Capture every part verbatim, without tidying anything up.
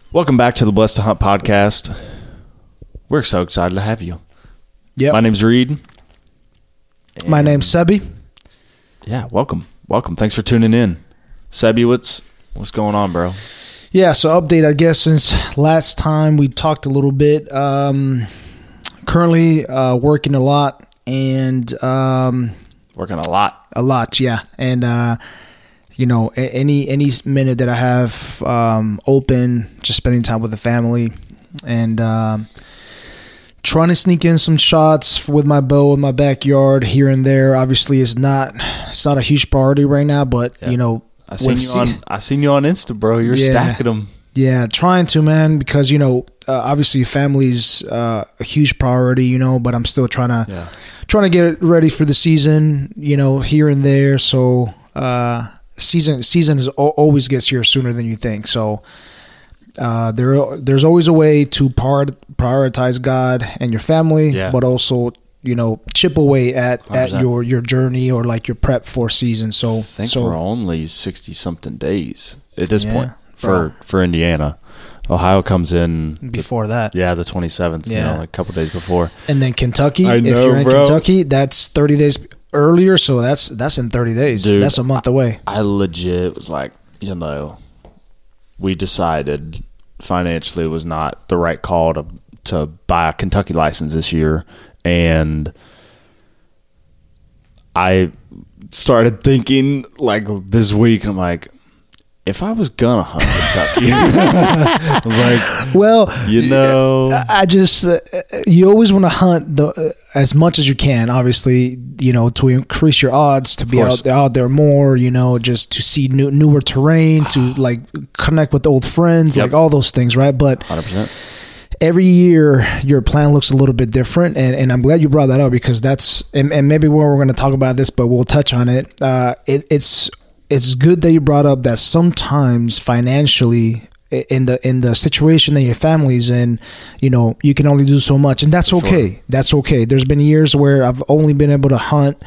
Welcome back to the Blessed to Hunt podcast. We're so excited to have you. Yeah. My name's Reed. My name's Sebi. Yeah, welcome. Welcome. Thanks for tuning in. Sebi, what's, what's going on, bro? Yeah, so update, I guess, since last time we talked a little bit. Um, currently uh, working a lot and... Um, working a lot. A lot, yeah. And, uh, you know, any any minute that I have um, open, just spending time with the family and um, trying to sneak in some shots with my bow in my backyard here and there. Obviously, it's not it's not a huge priority right now, but, yeah. you know... I seen you on. I seen you on Insta, bro. You're yeah, stacking them. Yeah, trying to, man, because you know, uh, obviously, family's uh, a huge priority, you know. But I'm still trying to, yeah. trying to get ready for the season, you know, here and there. So, uh, season season is always gets here sooner than you think. So, uh, there there's always a way to prioritize God and your family, yeah. but also, you know, chip away at, at your, your journey or like your prep for season. So I think so, we're only sixty something days at this yeah, point for, for Indiana. Ohio comes in before the, that. Yeah, the twenty-seventh, yeah. you know, like a couple days before. And then Kentucky, I know, if you're in bro. Kentucky, that's thirty days earlier. So that's, that's in thirty days. Dude, that's a month I, away. I legit was like, you know, we decided financially it was not the right call to, to buy a Kentucky license this year. And I started thinking, like, this week, I'm like, if I was gonna hunt Kentucky, I was like, well, you know, I just uh, you always want to hunt the uh, as much as you can. Obviously, you know, to increase your odds to be out there, out there more. You know, just to see new, newer terrain, to like connect with old friends, yep. like all those things, right? But one hundred percent. Every year, your plan looks a little bit different, and, and I'm glad you brought that up because that's and, and maybe when we're going to talk about this, but we'll touch on it. Uh, it. It's it's good that you brought up that sometimes financially in the in the situation that your family's in, you know, you can only do so much, and that's For okay. Sure. That's okay. There's been years where I've only been able to hunt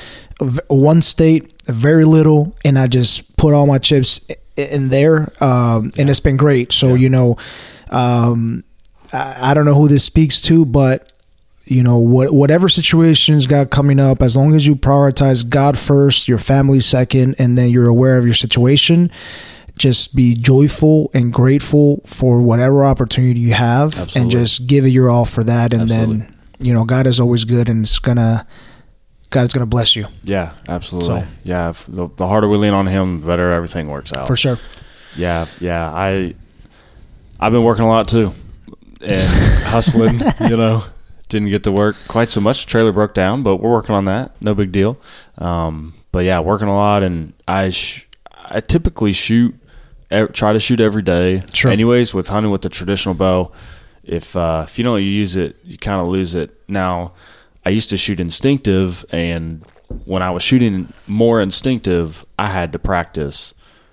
one state, very little, and I just put all my chips in there, um, yeah. and it's been great. So yeah. you know. Um, I don't know who this speaks to, but you know, what, whatever situations got coming up, as long as you prioritize God first, your family second, and then you're aware of your situation, just be joyful and grateful for whatever opportunity you have. Absolutely. And just give it your all for that. And absolutely. Then, you know, God is always good, and it's gonna, God is gonna bless you. Yeah, absolutely. So, yeah. If the, the harder we lean on Him, the better everything works out. For sure. Yeah. Yeah. I, I've been working a lot too. And hustling, you know, didn't get to work quite so much. Trailer broke down, but we're working on that. No big deal. Um, but yeah, working a lot, and I sh- I typically shoot, e- try to shoot every day. Sure. Anyways, with hunting with the traditional bow, if uh, if you don't use it, you kind of lose it. Now, I used to shoot instinctive, and when I was shooting more instinctive, I had to practice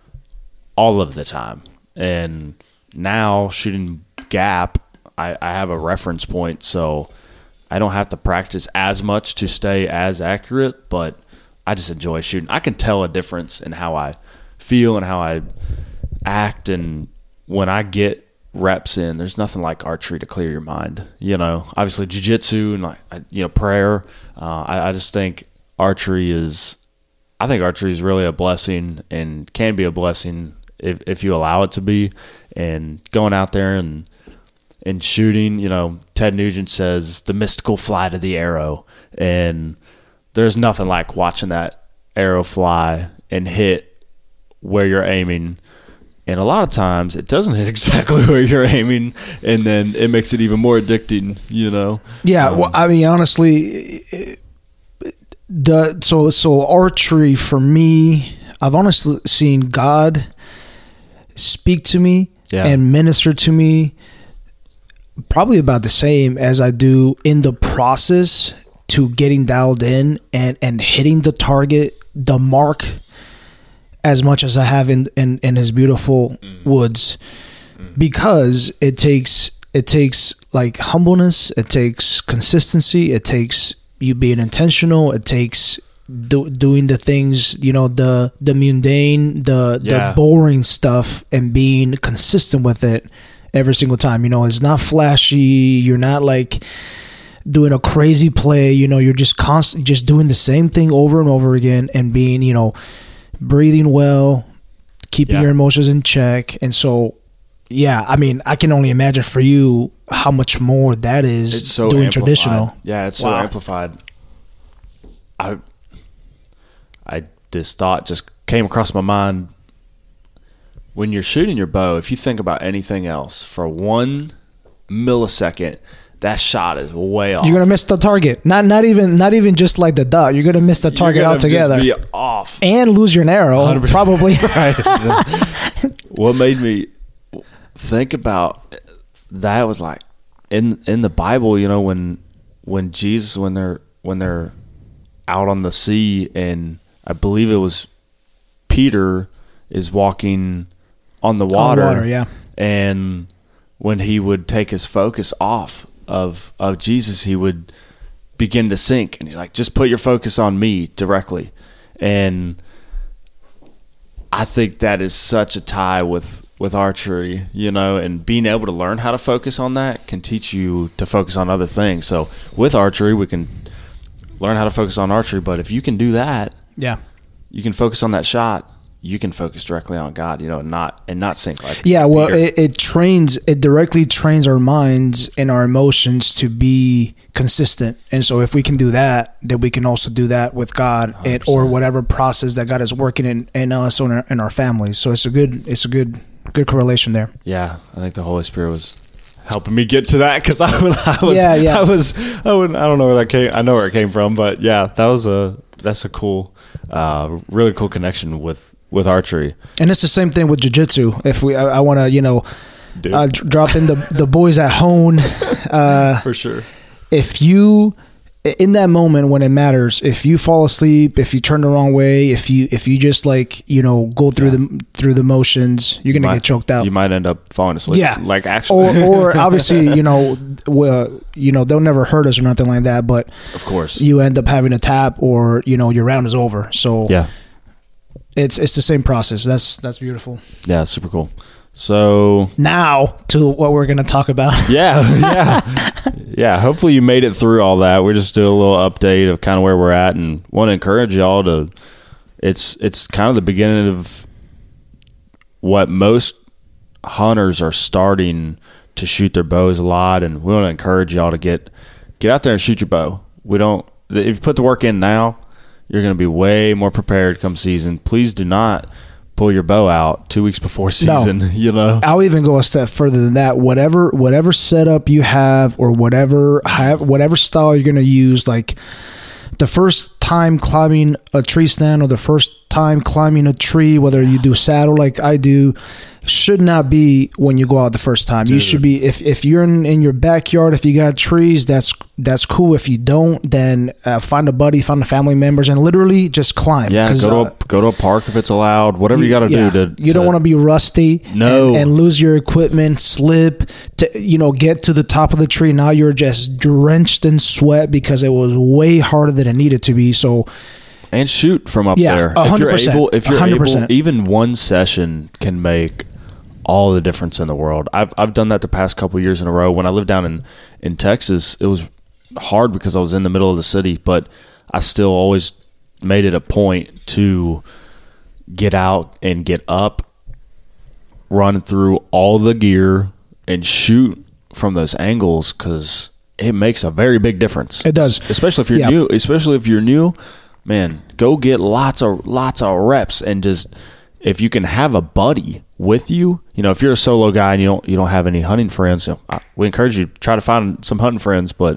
all of the time. And now shooting gap, I, I have a reference point, so I don't have to practice as much to stay as accurate, but I just enjoy shooting. I can tell a difference in how I feel and how I act, and when I get reps in, there's nothing like archery to clear your mind. You know, obviously jiu-jitsu and like, you know, prayer. Uh, I, I just think archery is, I think archery is really a blessing and can be a blessing if, if you allow it to be. And going out there and and shooting, you know, Ted Nugent says the mystical flight of the arrow, and there's nothing like watching that arrow fly and hit where you're aiming. And a lot of times it doesn't hit exactly where you're aiming, and then it makes it even more addicting, you know? Yeah, um, well, I mean, honestly, the so so archery for me, I've honestly seen God speak to me yeah. and minister to me probably about the same as I do in the process to getting dialed in and, and hitting the target, the mark, as much as I have in, in, in his beautiful mm. woods, mm. because it takes, it takes like humbleness. It takes consistency. It takes you being intentional. It takes do, doing the things, you know, the, the mundane, the, yeah. the boring stuff, and being consistent with it. every single time. You know, it's not flashy. You're not like doing a crazy play. You know, you're just constantly just doing the same thing over and over again and being, you know, breathing well, keeping Yeah. your emotions in check. And so, yeah, I mean, I can only imagine for you how much more that is It's so doing amplified. traditional. Yeah, it's so Wow. amplified. I, I this thought just came across my mind. When you're shooting your bow, if you think about anything else for one millisecond, that shot is way off. You're gonna miss the target. Not not even not even just like the dot. You're gonna miss the target You're gonna altogether just be off. and lose your arrow. one hundred percent. Probably. Right. What made me think about that was like in in the Bible, you know, when when Jesus when they're when they're out on the sea, and I believe it was Peter is walking on the water, On water, yeah. and when he would take his focus off of of Jesus, he would begin to sink, and he's like, just put your focus on me directly. And I think that is such a tie with with archery, you know, and being able to learn how to focus on that can teach you to focus on other things. So with archery, we can learn how to focus on archery, but if you can do that, Yeah. you can focus on that shot, you can focus directly on God, you know, and not and not sink like Yeah, well, Peter. it, it trains, it directly trains our minds and our emotions to be consistent. And so if we can do that, then we can also do that with God and, or whatever process that God is working in, in us or in our, in our families. So it's a good, it's a good, good correlation there. Yeah, I think the Holy Spirit was helping me get to that because I, I was, Yeah, yeah. I was, I, would, I don't know where that came. I know where it came from, but yeah, that was a that's a cool, uh, really cool connection with with archery. And it's the same thing with jiu-jitsu. If we, I, I want to, you know, Dude. uh, dr- drop in the, the boys at home. Uh, For sure. if you, in that moment when it matters, if you fall asleep, if you turn the wrong way, if you if you just like, you know, go through Yeah. the through the motions, you're gonna Might- get choked out. You might end up falling asleep. Yeah. like actually, Or, or obviously, you know, well, you know, they'll never hurt us or nothing like that, but of course. you end up having a tap, or you know, your round is over. So Yeah, it's it's the same process. That's that's beautiful. yeah, super cool. So Now to what we're gonna talk about. yeah, yeah, yeah. Hopefully you made it through all that. We're just doing a little update of kind of where we're at, and want to encourage y'all to. It's it's kind of the beginning of what most hunters are starting to shoot their bows a lot, and we want to encourage y'all to get get out there and shoot your bow. We don't. If you put the work in now, you're going to be way more prepared come season. Please do not pull your bow out two weeks before season. No. You know. I'll even go a step further than that. Whatever whatever setup you have, or whatever have, whatever style you're gonna use, like the first time climbing a tree stand or the first time climbing a tree, whether you do saddle like I do, should not be when you go out the first time. You Dude. should be, if, if you're in, in your backyard, if you got trees, that's that's cool. If you don't, then uh, find a buddy, find a family members, and literally just climb. Yeah, 'Cause, go to uh, a, go to a park if it's allowed. Whatever you got to yeah. do to. You don't want to be rusty. No. and, and lose your equipment, slip. To you know, get to the top of the tree. Now you're just drenched in sweat because it was way harder than it needed to be. So and shoot from up Yeah, there. a If hundred you're percent, able, if a you're hundred able, percent. even one session can make all the difference in the world. I've I've done that the past couple of years in a row. When I lived down in in Texas, it was hard because I was in the middle of the city, but I still always made it a point to get out and get up, run through all the gear, and shoot from those angles because it makes a very big difference. It does. Especially if you're Yeah. new. Especially if you're new, man, go get lots of lots of reps, and just if you can have a buddy with you, you know, if you're a solo guy and you don't you don't have any hunting friends, you know, I- we encourage you to try to find some hunting friends, but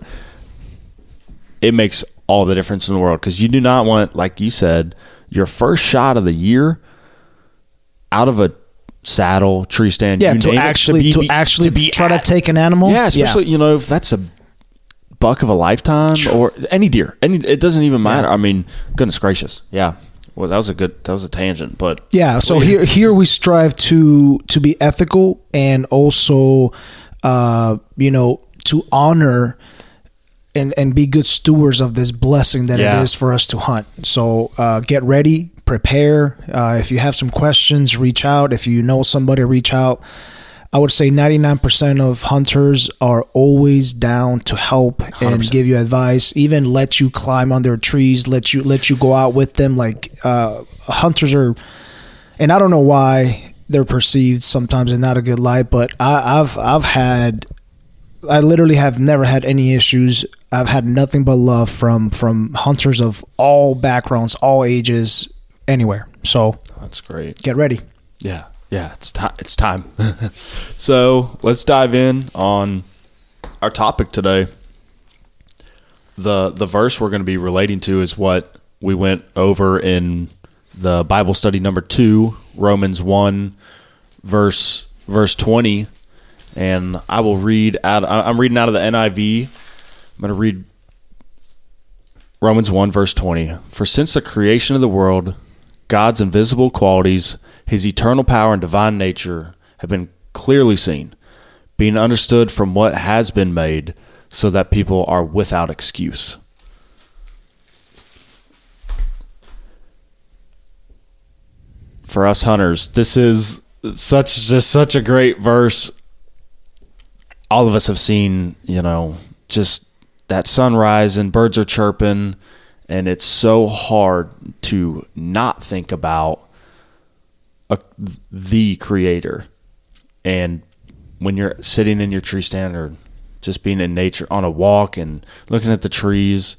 it makes all the difference in the world because you do not want, like you said, your first shot of the year out of a saddle, tree stand, yeah, you to name it, actually to, be- actually be try at- to take an animal. yeah, especially you know if that's a buck of a lifetime or any deer, any it doesn't even matter. I mean, goodness gracious, yeah. Well, that was a good that was a tangent, but Yeah, so here here we strive to to be ethical and also uh you know to honor and and be good stewards of this blessing that Yeah. it is for us to hunt. So uh get ready, prepare. Uh if you have some questions, reach out. If you know somebody, reach out. I would say ninety-nine percent of hunters are always down to help and one hundred percent give you advice, even let you climb under trees, let you let you go out with them. Like uh, hunters are, and I don't know why they're perceived sometimes in not a good light, but I, I've I've had, I literally have never had any issues. I've had nothing but love from from hunters of all backgrounds, all ages, anywhere. So that's great. Get ready. Yeah. Yeah, it's time. It's time. So let's dive in on our topic today. the The verse we're going to be relating to is what we went over in the Bible study number two, Romans one, verse verse twenty, and I will read out. I'm reading out of the N I V. I'm going to read Romans one, verse twenty. For since the creation of the world, God's invisible qualities, his eternal power and divine nature have been clearly seen, being understood from what has been made, so that people are without excuse. For us hunters, this is such just such a great verse. All of us have seen, you know, just that sunrise and birds are chirping, and it's so hard to not think about A, the creator. And when you're sitting in your tree stand or just being in nature on a walk and looking at the trees,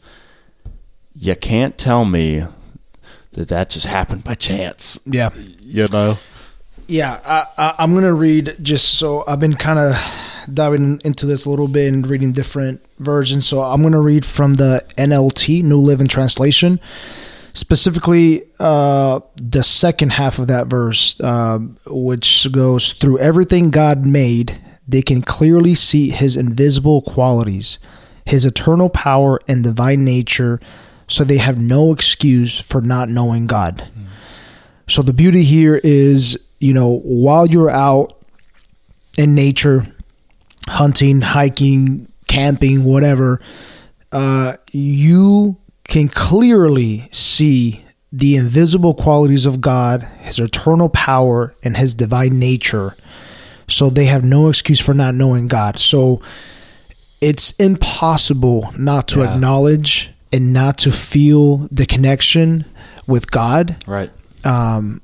you can't tell me that that just happened by chance. Yeah. You know? Yeah, I, I, I'm going to read just so I've been kind of diving into this a little bit and reading different versions. So I'm going to read from the N L T, New Living Translation. Specifically, uh, the second half of that verse, uh, which goes, through everything God made, they can clearly see his invisible qualities, his eternal power and divine nature, so they have no excuse for not knowing God. Mm. So the beauty here is, you know, while you're out in nature, hunting, hiking, camping, whatever, uh, you can clearly see the invisible qualities of God, his eternal power, and his divine nature. So they have no excuse for not knowing God. So it's impossible not to yeah. acknowledge and not to feel the connection with God. Right. Um,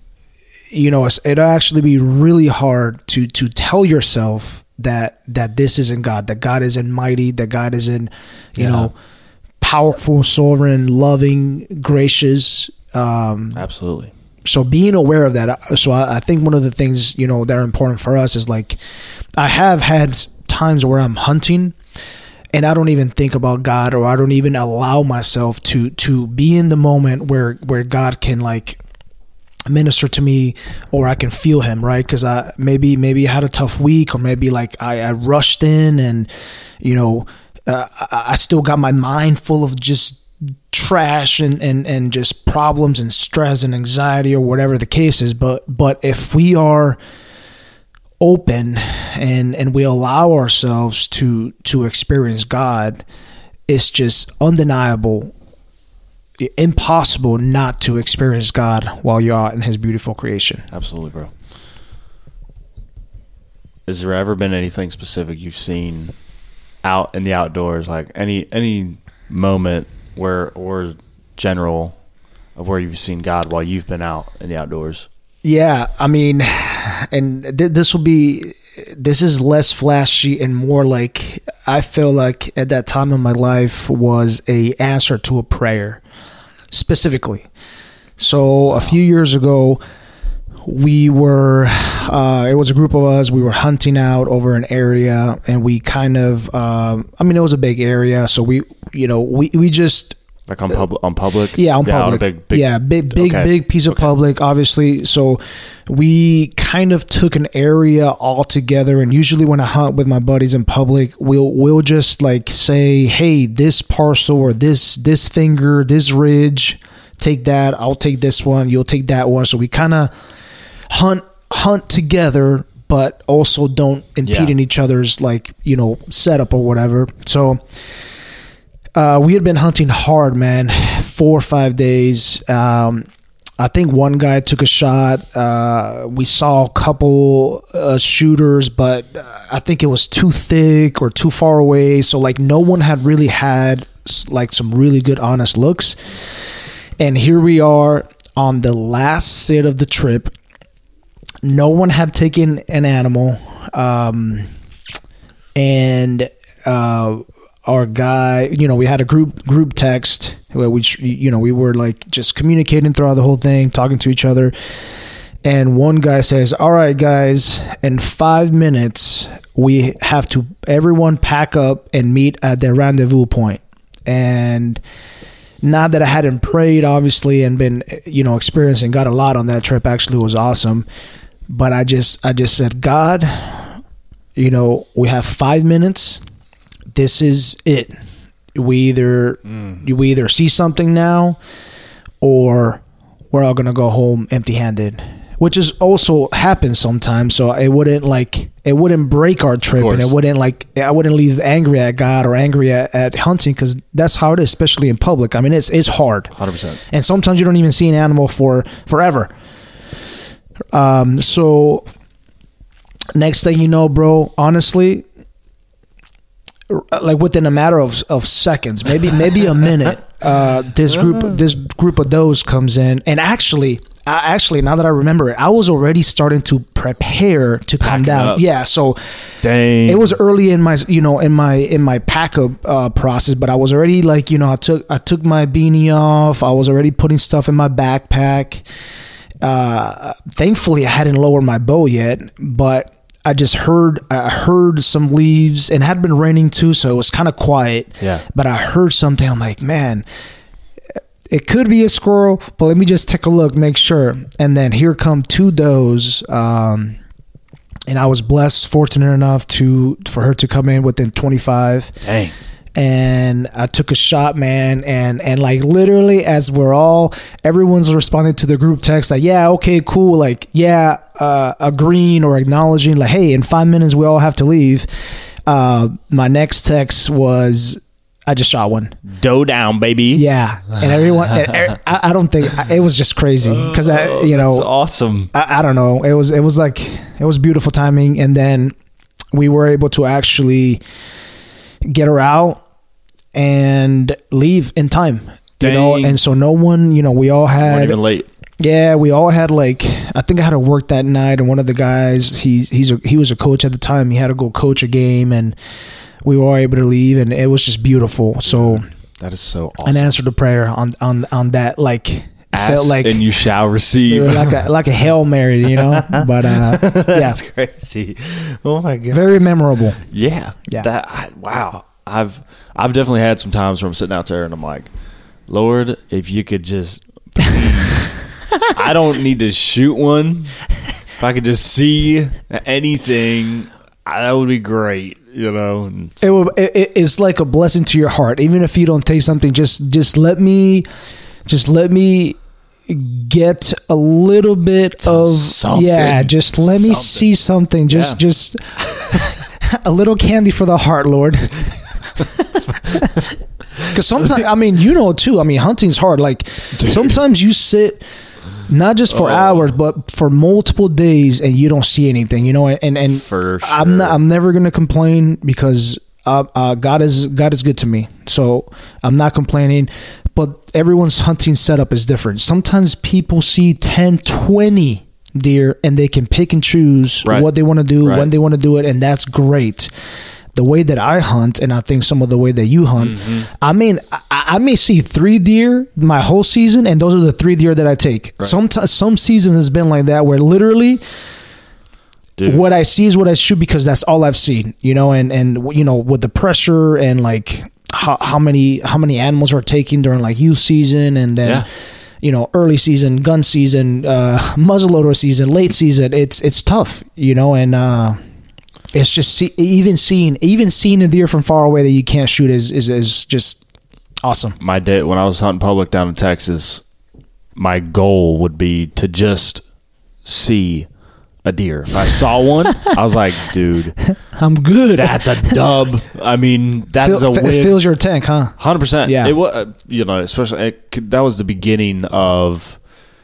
you know, it'll actually be really hard to to tell yourself that that this isn't God, that God isn't mighty, that God isn't, you yeah. know, powerful, sovereign, loving, gracious. Um, Absolutely. So being aware of that. So I, I think one of the things, you know, that are important for us is like, I have had times where I'm hunting and I don't even think about God, or I don't even allow myself to, to be in the moment where, where God can like minister to me, or I can feel him, right? Because I maybe, maybe I had a tough week, or maybe like I, I rushed in and, you know, Uh, I still got my mind full of just trash and, and, and just problems and stress and anxiety, or whatever the case is. But but if we are open and and we allow ourselves to to experience God, it's just undeniable, impossible not to experience God while you're out in his beautiful creation. Absolutely, bro. Has there ever been anything specific you've seen out in the outdoors, like any any moment where, or general, of where you've seen God while you've been out in the outdoors? Yeah, I mean, and th- this will be, this is less flashy and more like, I feel like at that time in my life was a answer to a prayer, specifically. So wow. A few years ago, we were, uh, it was a group of us, we were hunting out over an area, and we kind of, um, I mean, it was a big area, so we, you know, we, we just... Like on, pub- on public? Yeah, on yeah, public. On a big, big, yeah, big, big, okay. big piece of okay. public, obviously. So we kind of took an area all together, and usually when I hunt with my buddies in public, we'll we'll just like say, hey, this parcel or this this finger, this ridge, take that, I'll take this one, you'll take that one. So we kind of hunt hunt together, but also don't impede yeah. in each other's, like, you know, setup or whatever. So uh, we had been hunting hard, man, four or five days. Um, I think one guy took a shot. Uh, we saw a couple uh, shooters, but I think it was too thick or too far away. So like no one had really had like some really good honest looks. And here we are on the last sit of the trip. No one had taken an animal. Um, and uh, our guy, you know, we had a group group text where we, you know, we were like just communicating throughout the whole thing, talking to each other. And one guy says, all right, guys, in five minutes, we have to, everyone pack up and meet at the rendezvous point. And not that I hadn't prayed, obviously, and been, you know, experiencing God a lot on that trip. Actually, it was awesome. But I just, I just said, God, you know, we have five minutes. This is it. We either mm. we either see something now, or we're all gonna go home empty-handed, which is also happens sometimes. So it wouldn't like it wouldn't break our trip, and it wouldn't like I wouldn't leave angry at God or angry at, at hunting, because that's how it is, especially in public. I mean, it's it's hard, one hundred percent. And sometimes you don't even see an animal for forever. Um. So next thing you know, bro, honestly, like within a matter of, of seconds, maybe maybe a minute, uh, this group this group of does comes in, and actually, I, actually now that I remember it, I was already starting to prepare to come Packing down. Up. Yeah, so dang, it was early in my you know in my in my pack up uh, process, but I was already like you know I took I took my beanie off. I was already putting stuff in my backpack. Uh, thankfully, I hadn't lowered my bow yet, but I just heard I heard some leaves, and it had been raining too, so it was kind of quiet. Yeah. But I heard something. I'm like, man, it could be a squirrel, but let me just take a look, make sure. And then here come two does, um, and I was blessed, fortunate enough to for her to come in within twenty-five. Dang. And I took a shot, man, and and like literally as we're all everyone's responding to the group text like, yeah, okay, cool, like yeah, uh agreeing or acknowledging like, hey, in five minutes we all have to leave. Uh my next text was, I just shot one. Doe down, baby. Yeah, and everyone and, I, I don't think it was just crazy because I you know that's awesome. I, I don't know, it was it was like it was beautiful timing, and then we were able to actually get her out and leave in time. Dang. You know, and so no one, you know, we all had weren't even late. Yeah, we all had like I think I had to work that night, and one of the guys, he he's a, he was a coach at the time. He had to go coach a game, and we were all able to leave, and it was just beautiful. So that is so awesome. An answer to prayer on on on that, like Ask felt like and you shall receive, like a like a Hail Mary, you know. But uh, yeah, that's crazy. Oh my god, very memorable. Yeah, yeah. That I, wow. I've I've definitely had some times where I'm sitting out there and I'm like, Lord, if you could just please, I don't need to shoot one. If I could just see anything, that would be great. You know, it will. It, it's like a blessing to your heart. Even if you don't take something, just just let me, just let me get a little bit of something. Yeah. Just let me something. see something. Just yeah. just a little candy for the heart, Lord. Because sometimes, I mean, you know, too. I mean, hunting's hard. Like Dude. sometimes you sit. Not just for oh. hours, but for multiple days, and you don't see anything, you know. And and for sure. I'm not, I'm never gonna complain because uh, uh, God is God is good to me, so I'm not complaining. But everyone's hunting setup is different. Sometimes people see ten, twenty deer, and they can pick and choose right. what they want to do, right. when they want to do it, and that's great. The way that I hunt, and I think some of the way that you hunt, mm-hmm. I mean, I, I may see three deer my whole season, and those are the three deer that I take. Right. Some some season has been like that, where literally Dude. what I see is what I shoot because that's all I've seen, you know, and, and you know, with the pressure and like how, how many how many animals are taken during like youth season, and then yeah. you know, early season, gun season, uh, muzzleloader season, late season. It's it's tough, you know, and. Uh, It's just see, even seeing even seeing a deer from far away that you can't shoot is is, is just awesome. My day when I was hunting public down in Texas, my goal would be to just see a deer. If I saw one, I was like, dude, I'm good. That's a dub. I mean, that Feel, is a win. It fills your tank, huh? one hundred percent. Yeah. It was, you know, especially it, that was the beginning of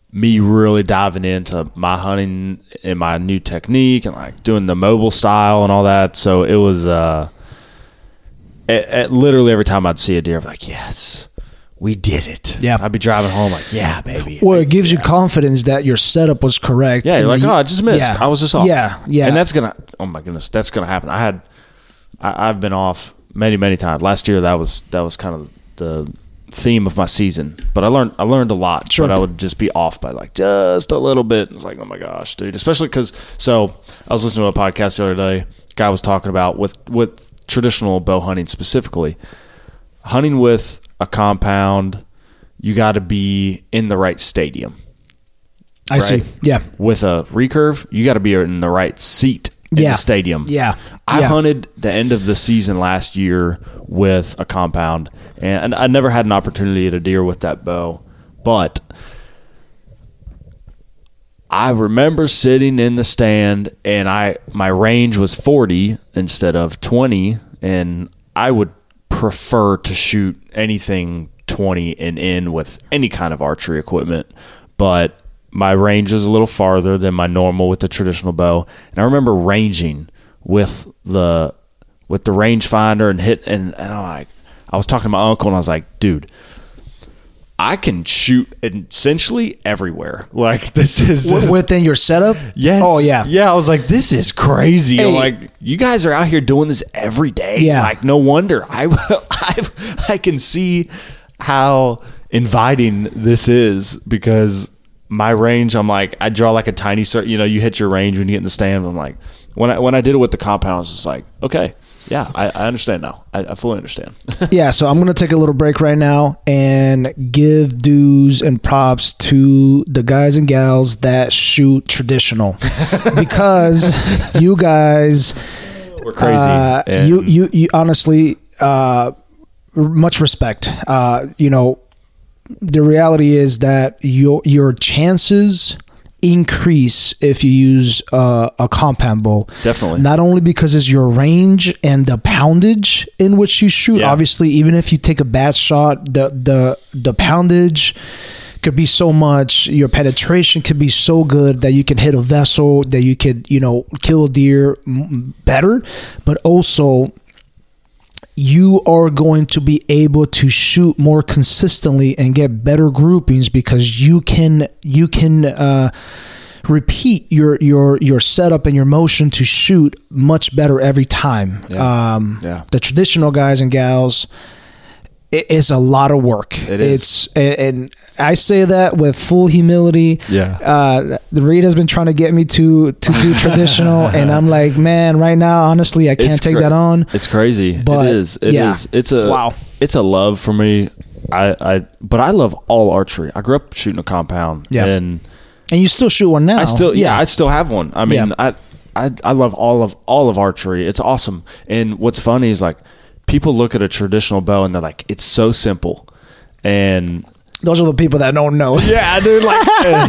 me really diving into my hunting and my new technique and like doing the mobile style and all that. So it was uh, it, it, literally every time I'd see a deer, I'd be like, yes, we did it. Yeah. I'd be driving home like, yeah, baby. Well, it gives yeah. you confidence that your setup was correct. Yeah, you're like, you, oh, I just missed. Yeah, I was just off. Yeah, yeah. And that's going to, oh my goodness, that's going to happen. I had, I, I've been off many, many times. Last year, that was, that was kind of the theme of my season, but I learned I learned a lot. Sure. But I would just be off by like just a little bit. It's like, oh my gosh, dude. Especially because so I was listening to a podcast the other day. Guy was talking about with with traditional bow hunting specifically, hunting with a compound. You got to be in the right stadium. I right? see. Yeah. With a recurve, you got to be in the right seat in yeah. the stadium. Yeah. I yeah. hunted the end of the season last year with a compound, and I never had an opportunity to deer with that bow, but I remember sitting in the stand, and I my range was forty instead of twenty, and I would prefer to shoot anything twenty and in with any kind of archery equipment, but my range is a little farther than my normal with the traditional bow. And I remember ranging with the with the rangefinder and hit and, and I'm like, I was talking to my uncle and I was like, dude, I can shoot essentially everywhere. Like this is just, within your setup. Yes. Oh yeah. Yeah. I was like, this is crazy. Hey. I'm like, you guys are out here doing this every day. Yeah. Like no wonder I I I can see how inviting this is because my range, I'm like, I draw like a tiny circle. You know, you hit your range when you get in the stand. I'm like, when I when I did it with the compound, I was just like, okay, yeah, I, I understand now. I, I fully understand. Yeah, so I'm going to take a little break right now and give dues and props to the guys and gals that shoot traditional because you guys, we're crazy. Uh, you, you, you honestly, uh, much respect. Uh, you know, the reality is that your your chances increase if you use uh, a compound bow. Definitely. Not only because it's your range and the poundage in which you shoot. Yeah. Obviously, even if you take a bad shot, the the the poundage could be so much. Your penetration could be so good that you can hit a vessel, that you could, you know, kill a deer better. But also, you are going to be able to shoot more consistently and get better groupings because you can you can uh, repeat your your your setup and your motion to shoot much better every time. Yeah. Um, yeah. The traditional guys and gals, it is a lot of work. It is. It's and, and I say that with full humility. Yeah. Uh, the Reed has been trying to get me to to do traditional, and I'm like, man, right now, honestly, I can't It's take cra- that on. It's crazy. But, it is. It yeah. is. It's a Wow. It's a love for me. I, I but I love all archery. I grew up shooting a compound. Yeah. And And you still shoot one now. I still yeah, I still have one. I mean, Yeah. I, I I love all of all of archery. It's awesome. And what's funny is like people look at a traditional bow and they're like, it's so simple. And Those are the people that don't know. yeah, dude, like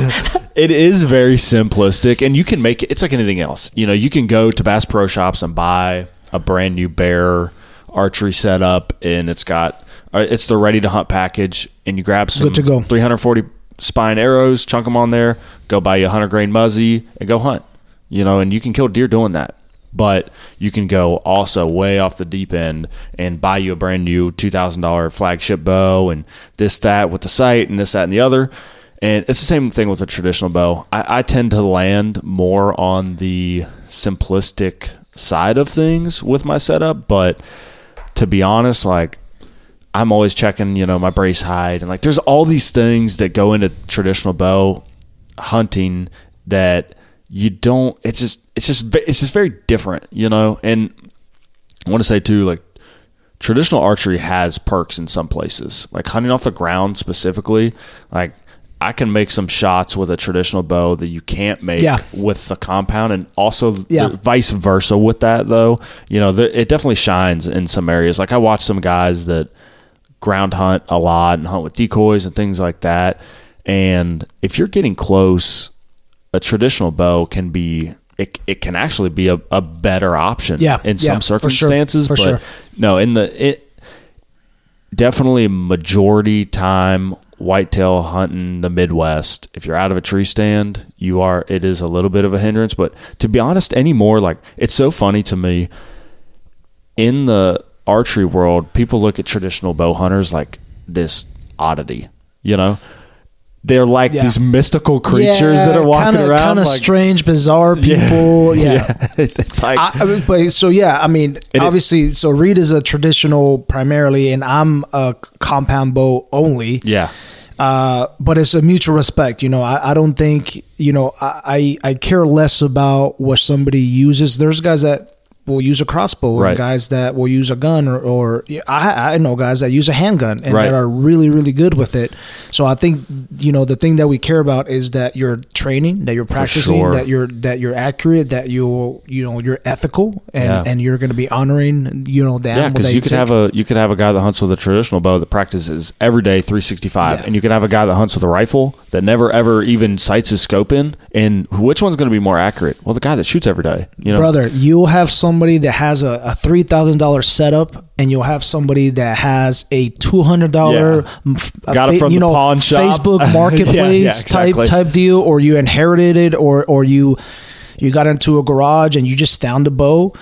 it is very simplistic, and you can make it. It's like anything else. You know, you can go to Bass Pro Shops and buy a brand new Bear archery setup, and it's got uh, it's the ready to hunt package, and you grab some Good to go. three forty spine arrows, chunk them on there, go buy you a hundred grain muzzy, and go hunt. You know, and you can kill deer doing that. But you can go also way off the deep end and buy you a brand new two thousand dollars flagship bow and this, that with the sight and this, that, and the other. And it's the same thing with a traditional bow. I, I tend to land more on the simplistic side of things with my setup. But to be honest, like I'm always checking, you know, my brace height. And like there's all these things that go into traditional bow hunting that you don't, it's just, it's just, it's just very different, you know? And I want to say too, like traditional archery has perks in some places, like hunting off the ground specifically. Like I can make some shots with a traditional bow that you can't make Yeah. with the compound, and also Yeah. the vice versa with that though. You know, the, it definitely shines in some areas. Like I watch some guys that ground hunt a lot and hunt with decoys and things like that. And if you're getting close, a traditional bow can be it, it can actually be a, a better option Yeah, in yeah, some for sure, circumstances. for but sure. no, in the it definitely majority time whitetail hunting the Midwest, if you're out of a tree stand, you are, it is a little bit of a hindrance. But to be honest, anymore, like, it's so funny to me in the archery world, people look at traditional bow hunters like this oddity, you know? They're like yeah. these mystical creatures yeah, that are walking kinda, around, kind of like, strange, bizarre people. Yeah, yeah. yeah. It's like, I, but so yeah, I mean, obviously, is, so Reed is a traditional primarily, and I'm a compound bow only. Yeah, uh, but it's a mutual respect. You know, I, I don't think you know I, I I care less about what somebody uses. There's guys that will use a crossbow, right. and guys that will use a gun, or, or I, I know guys that use a handgun and right. that are really, really good with it. So I think, you know, the thing that we care about is that you're training, that you're practicing, sure. that you're that you're accurate, that you you know you're ethical, and, yeah. and you're going to be honoring, you know, the yeah, because you, you could take. have a you could have a guy that hunts with a traditional bow that practices every day three sixty-five, yeah. and you could have a guy that hunts with a rifle that never ever even sights his scope in. And which one's going to be more accurate? Well, the guy that shoots every day, you know, brother. You'll have somebody that has a a three thousand dollars setup, and you'll have somebody that has a two hundred dollars yeah. got it from you the know, pawn shop, Facebook Marketplace yeah, yeah, exactly. type type deal, or you inherited it, or or you you got into a garage and you just found a bow,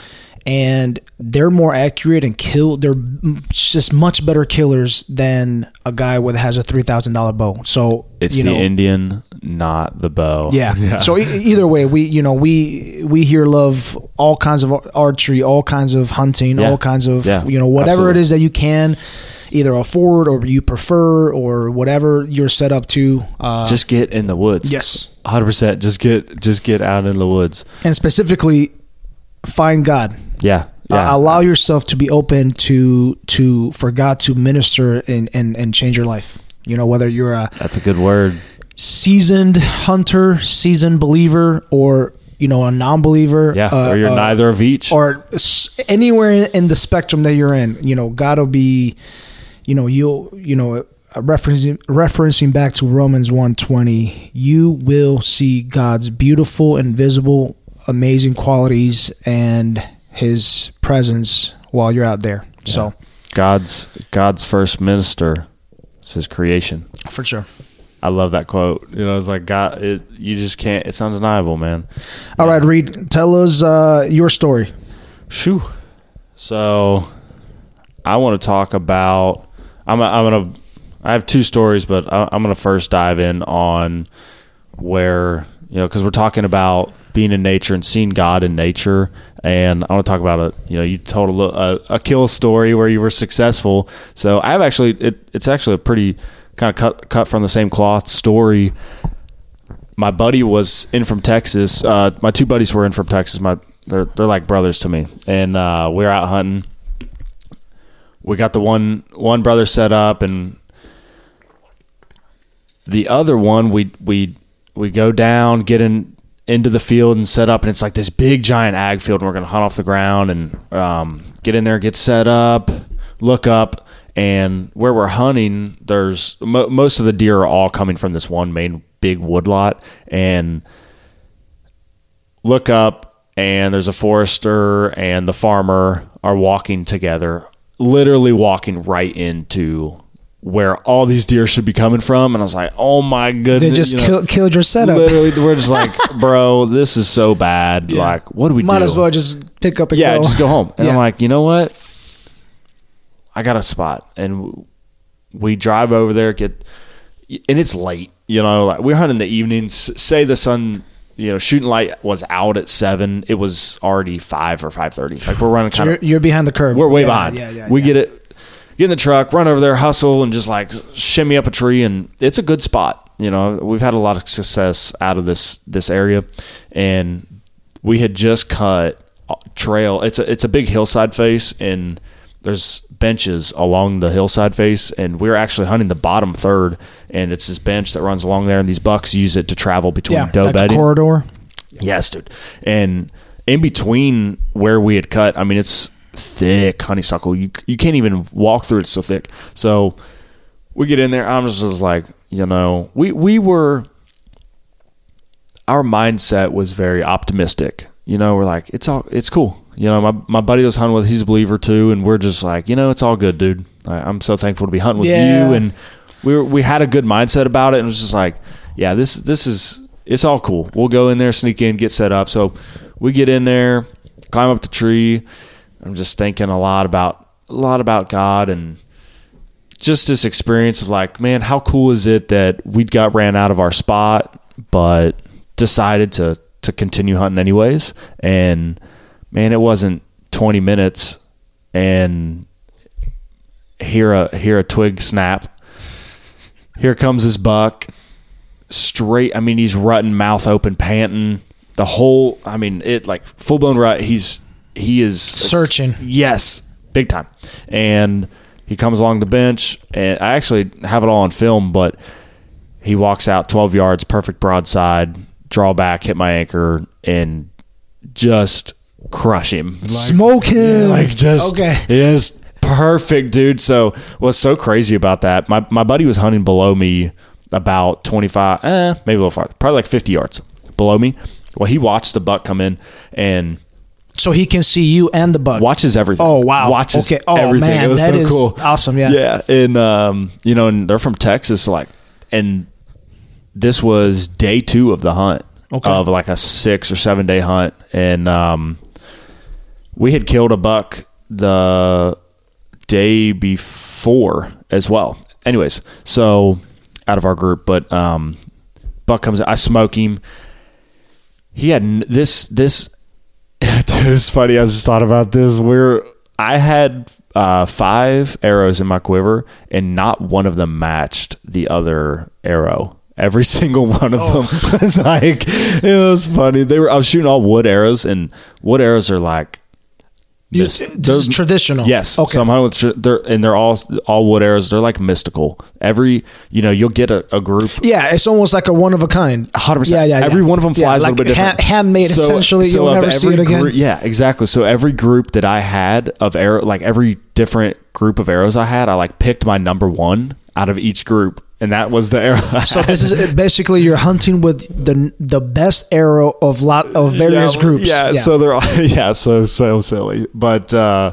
and they're more accurate and kill. They're just much better killers than a guy with has a three thousand dollar bow. So it's you the know, Indian, not the bow. Yeah. yeah. So e- either way, we you know we we here love all kinds of archery, all kinds of hunting, yeah. all kinds of yeah. you know whatever Absolutely. it is that you can either afford or you prefer or whatever you're set up to. Uh, just get in the woods. Yes. one hundred percent. Just get just get out in the woods. And specifically, find God. Yeah. Yeah. Uh, allow yourself to be open to to for God to minister and, and, and change your life. You know, whether you're a that's a good word. seasoned hunter, seasoned believer, or you know a non-believer. Yeah, uh, or you're uh, neither of each, or s- anywhere in the spectrum that you're in. You know, God will be. You know, you'll you know. Uh, referencing referencing back to Romans one twenty, you will see God's beautiful, invisible, amazing qualities and His presence while you're out there. Yeah. So God's God's first minister is His creation. For sure. I love that quote. You know, it's like God. It, you just can't. It's undeniable, man. All yeah. right, Reed, tell us uh, your story. Shoo. So, I want to talk about. I'm. I'm gonna. I have two stories, but I, I'm gonna first dive in on where you know because we're talking about being in nature and seeing God in nature. And I want to talk about a, you know, you told a, a, a kill story where you were successful. So I have actually, it, it's actually a pretty kind of cut, cut from the same cloth story. My buddy was in from Texas. Uh, my two buddies were in from Texas. My, they're, they're like brothers to me. And uh, we were out hunting. We got the one, one brother set up, and the other one, we, we, we go down, get in, into the field and set up, and it's like this big giant ag field, and we're going to hunt off the ground and um, get in there, get set up, look up, and where we're hunting, there's mo- most of the deer are all coming from this one main big woodlot, and look up, and there's a forester and the farmer are walking together, literally walking right into where all these deer should be coming from. And I was like, oh my goodness. They just you know, kill, killed your setup. Literally, we're just like, bro, this is so bad. Yeah. Like, what do we Might do? as well just pick up and yeah, go. just go home. And yeah. I'm like, you know what? I got a spot. And we drive over there, get, and it's late. You know, like we're hunting in the evenings. Say the sun, you know, shooting light was out at seven. It was already five or five thirty. Like we're running so kind of. You're, you're behind the curve. We're way yeah, behind. Yeah, yeah, we yeah. get it. Get in the truck, run over there, hustle, and just like shimmy up a tree, and it's a good spot. You know, we've had a lot of success out of this this area, and we had just cut a trail. It's a it's a big hillside face, and there's benches along the hillside face, and we're actually hunting the bottom third, and it's this bench that runs along there, and these bucks use it to travel between yeah, doe like bedding. A corridor. Yes, dude, and in between where we had cut, I mean, it's thick honeysuckle. You you can't even walk through it. It's so thick. So we get in there. I'm just, just like, you know, we, we were, our mindset was very optimistic. You know, we're like, it's all, it's cool. You know, my, my buddy was hunting with, he's a believer too. And we're just like, you know, it's all good, dude. I, I'm so thankful to be hunting with yeah. you. And we were, we had a good mindset about it, and it was just like, yeah, this this is it's all cool. We'll go in there, sneak in, get set up. So we get in there, climb up the tree. I'm just thinking a lot about a lot about God and just this experience of like, man, how cool is it that we got ran out of our spot, but decided to to continue hunting anyways. And man, it wasn't twenty minutes and hear a hear a twig snap. Here comes his buck straight. I mean, he's rutting, mouth open, panting. The whole, I mean, it like full blown rut. He's he is searching. Yes, big time. And he comes along the bench, and I actually have it all on film, but he walks out twelve yards, perfect broadside, draw back, hit my anchor, and just crush him. Like, Smoke him. Yeah, like just, okay. It is perfect, dude. So what's so crazy about that, my, my buddy was hunting below me about twenty-five, eh, maybe a little farther, probably like fifty yards below me. Well, he watched the buck come in and so he can see you and the buck. Watches everything. Oh, wow. Watches okay. Oh, everything. Man, it was that so is cool. Awesome, yeah. Yeah. And, um, you know, and they're from Texas. So like, and this was day two of the hunt okay. of like a six or seven day hunt. And um, we had killed a buck the day before as well. Anyways, so out of our group, but um, buck comes, I smoke him. He had n- this, this, dude, it's funny. I just thought about this. We're, I had uh, five arrows in my quiver, and not one of them matched the other arrow. Every single one of oh. them was like, it was funny. They were, I was shooting all wood arrows, and wood arrows are like, You, this is traditional. Yes. Okay. So I'm hunting with, they're, and they're all all wood arrows. They're like mystical. Every, you know, you'll get a, a group. Yeah, it's almost like a one of a kind. one hundred percent. Yeah, yeah. Every yeah. one of them flies yeah, like a little bit different. Ha- handmade, so, essentially. So You'll never see it again. Group, yeah, exactly. So every group that I had of arrow, like every different group of arrows I had, I like picked my number one out of each group. And that was the arrow. So this is basically you're hunting with the the best arrow of lot of various yeah, groups. Yeah, yeah, so they're all, yeah, so so silly. But uh,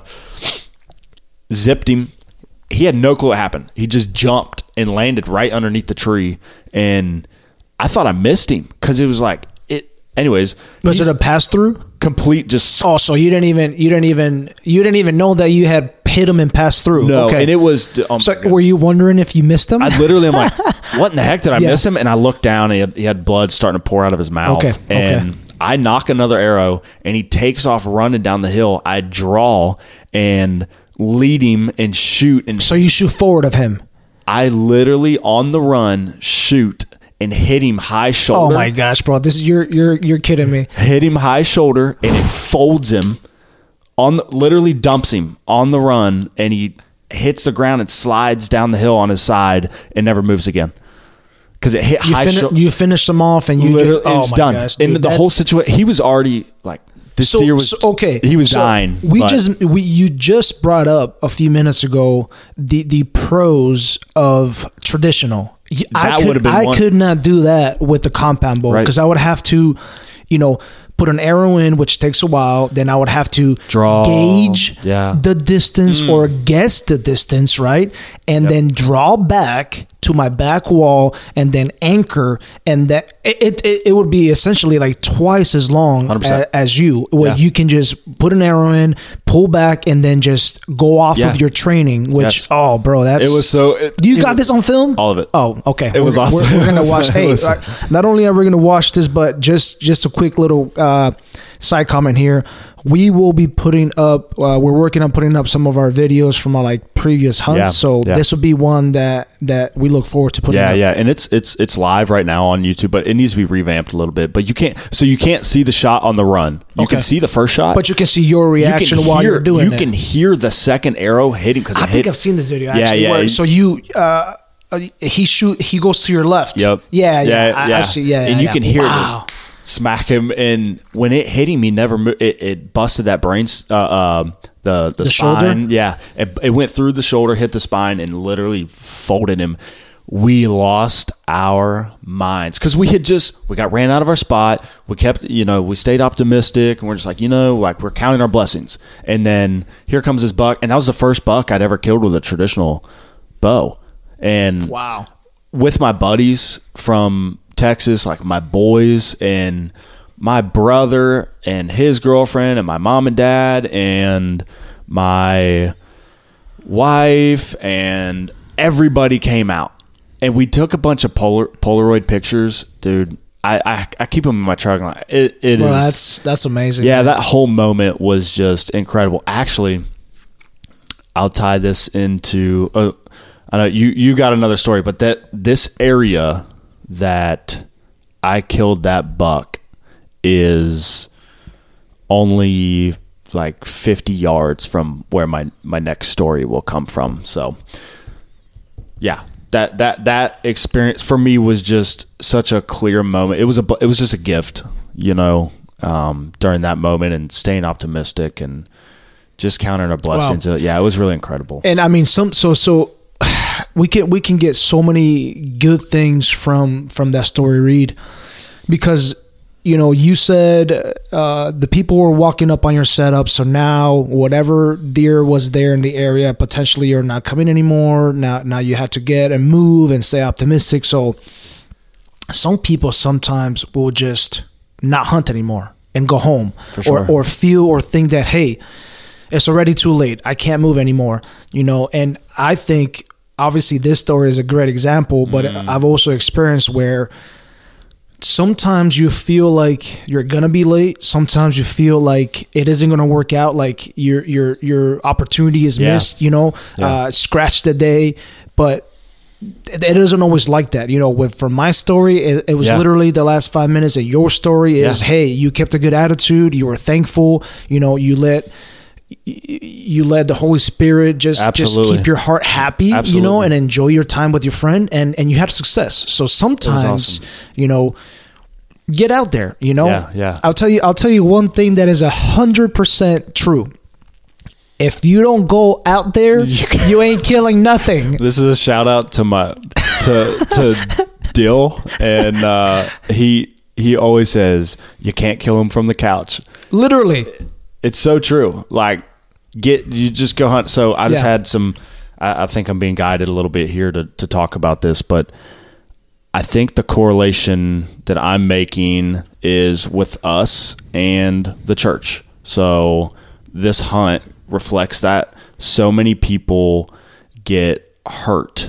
zipped him. He had no clue what happened. He just jumped and landed right underneath the tree, and I thought I missed him because it was like it. Anyways, was it a pass through? Complete, just oh, so you didn't even you didn't even you didn't even know that you had hit him and passed through. No, okay. and it was. Oh so were you wondering if you missed him? I literally am like, what in the heck did I yeah. miss him? And I looked down, and he had, he had blood starting to pour out of his mouth. Okay. And okay. I knock another arrow, and he takes off running down the hill. I draw and lead him and shoot. And so you shoot forward of him. I literally on the run shoot and hit him high shoulder. Oh my gosh, bro! This is you're you're you're kidding me. Hit him high shoulder, and it folds him on. The, literally dumps him on the run, and he hits the ground and slides down the hill on his side and never moves again. Because it hit you high fin- shoulder. You finish them off, and you literally just, oh it was my done. Gosh, and dude, the whole situation, he was already like. This so, deer was so, okay. He was so dying. We but. just we you just brought up a few minutes ago the the pros of traditional. That I could, would have been I one. could not do that with the compound bow because right. I would have to, you know, put an arrow in, which takes a while. Then I would have to draw, gauge yeah. the distance mm. or guess the distance, right? And yep. then draw back to my back wall and then anchor, and that it it, it would be essentially like twice as long as, as you. Where yeah. you can just put an arrow in, pull back, and then just go off yeah. of your training. Which yes. oh, bro, that's it was so. It, you it got was, this on film? All of it. Oh, okay. It was we're, awesome. We're, we're gonna watch. Hey, was, not only are we gonna watch this, but just just a quick little uh, side comment here. We will be putting up. Uh, we're working on putting up some of our videos from our like previous hunts. Yeah, so yeah. this will be one that that we look forward to putting. Yeah, up. yeah, and it's it's it's live right now on YouTube, but it needs to be revamped a little bit. But you can't. So you can't see the shot on the run. You okay. can see the first shot, but you can see your reaction you while hear, you're doing you it. You can hear the second arrow hitting because I it think hit. I've seen this video. Yeah, Actually, yeah. Where, so you. Uh, he shoot. He goes to your left. Yep. Yeah, yeah. yeah, I, yeah. I see. Yeah, and yeah, you yeah. can hear wow. it just smack him, and when it hit him, he never moved. It, it busted that brain. Uh, uh, the the, the spine. Shoulder? Yeah, it, it went through the shoulder, hit the spine, and literally folded him. We lost our minds because we had just we got ran out of our spot. We kept, you know, we stayed optimistic, and we're just like, you know, like we're counting our blessings. And then here comes this buck, and that was the first buck I'd ever killed with a traditional bow. And wow, with my buddies from Texas, like my boys and my brother and his girlfriend and my mom and dad and my wife and everybody came out. And we took a bunch of Polar, Polaroid pictures, dude. I, I, I keep them in my truck. It, it well, is, that's that's amazing. Yeah, man. that whole moment was just incredible. Actually, I'll tie this into. Uh, I know you you got another story, but that this area that I killed that buck is only like fifty yards from where my my next story will come from. So, yeah. That, that that experience for me was just such a clear moment. It was a it was just a gift, you know, um, during that moment, and staying optimistic and just counting our blessings. Wow. Yeah, it was really incredible. And I mean, some so so we can we can get so many good things from from that story, Reed, because you know you said uh, the people were walking up on your setup, so now whatever deer was there in the area potentially are not coming anymore. Now now you have to get and move and stay optimistic. So some people sometimes will just not hunt anymore and go home, For sure. or or feel or think that, hey, it's already too late, I can't move anymore, you know. And I think obviously this story is a great example, but mm. I've also experienced where sometimes you feel like you're gonna be late. Sometimes you feel like it isn't gonna work out. Like your your your opportunity is yeah. missed. You know, yeah. uh, scratch the day. But it, it isn't always like that. You know, with from my story, it, it was yeah. literally the last five minutes. And your story is, yeah. hey, you kept a good attitude. You were thankful. You know, you let. You let the Holy Spirit just, just keep your heart happy, Absolutely. you know, and enjoy your time with your friend, and, and you had success. So sometimes, awesome. you know, get out there, you know, yeah, yeah. I'll tell you, I'll tell you one thing that is a hundred percent true. If you don't go out there, you ain't killing nothing. This is a shout out to my, to, to Dill. And, uh, he, he always says, you can't kill him from the couch. Literally. It's so true. Like, get you just go hunt. So I just yeah. had some. I, I think I'm being guided a little bit here to to talk about this, but I think the correlation that I'm making is with us and the church. So this hunt reflects that. So many people get hurt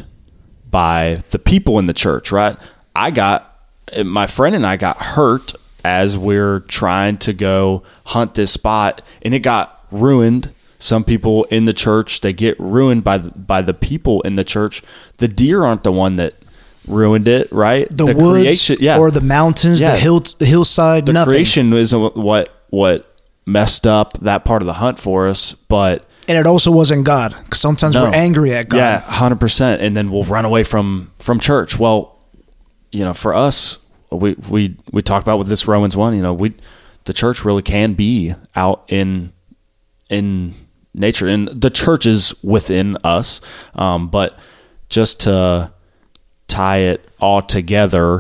by the people in the church, right? I got my friend and I got hurt as we're trying to go hunt this spot, and it got ruined. Some people in the church, they get ruined by the, by the people in the church. The deer aren't the one that ruined it, right? The, the woods creation, yeah. or the mountains, yeah. the hill, the hillside, the nothing. creation isn't what what messed up that part of the hunt for us, but and it also wasn't God. Because sometimes no. we're angry at God. Yeah, one hundred percent, and then we'll run away from from church. Well, you know, for us, we we we talked about with this Romans one, you know, we the church really can be out in in nature, and the church is within us. Um, but just to tie it all together,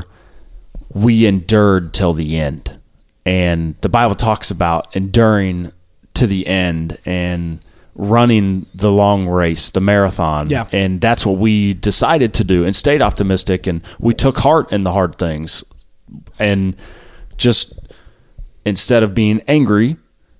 we endured till the end, and the Bible talks about enduring to the end and running the long race, the marathon. Yeah. And that's what we decided to do, and stayed optimistic, and we took heart in the hard things. And just instead of being angry,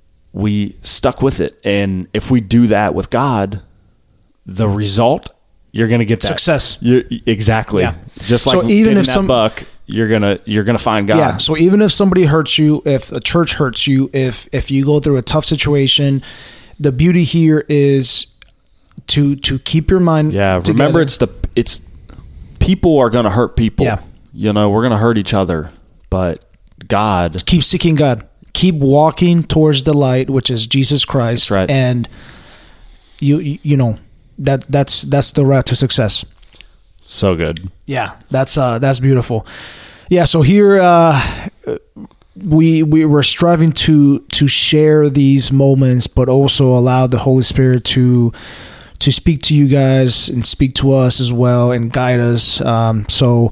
we stuck with it. And if we do that with God, the result, you're going to get that success. You, exactly. Yeah. Just like so even if that some buck, you're gonna you're gonna find God. Yeah. So even if somebody hurts you, if a church hurts you, if if you go through a tough situation, the beauty here is to to keep your mind. Yeah. together. Remember, it's the it's people are gonna hurt people. Yeah. You know, we're gonna hurt each other, but God. Just keep seeking God. Keep walking towards the light, which is Jesus Christ. That's right. And you you know that that's that's the route to success. So good. Yeah, that's uh, that's beautiful. Yeah, so here uh, we we were striving to to share these moments, but also allow the Holy Spirit to to speak to you guys and speak to us as well and guide us. Um, so,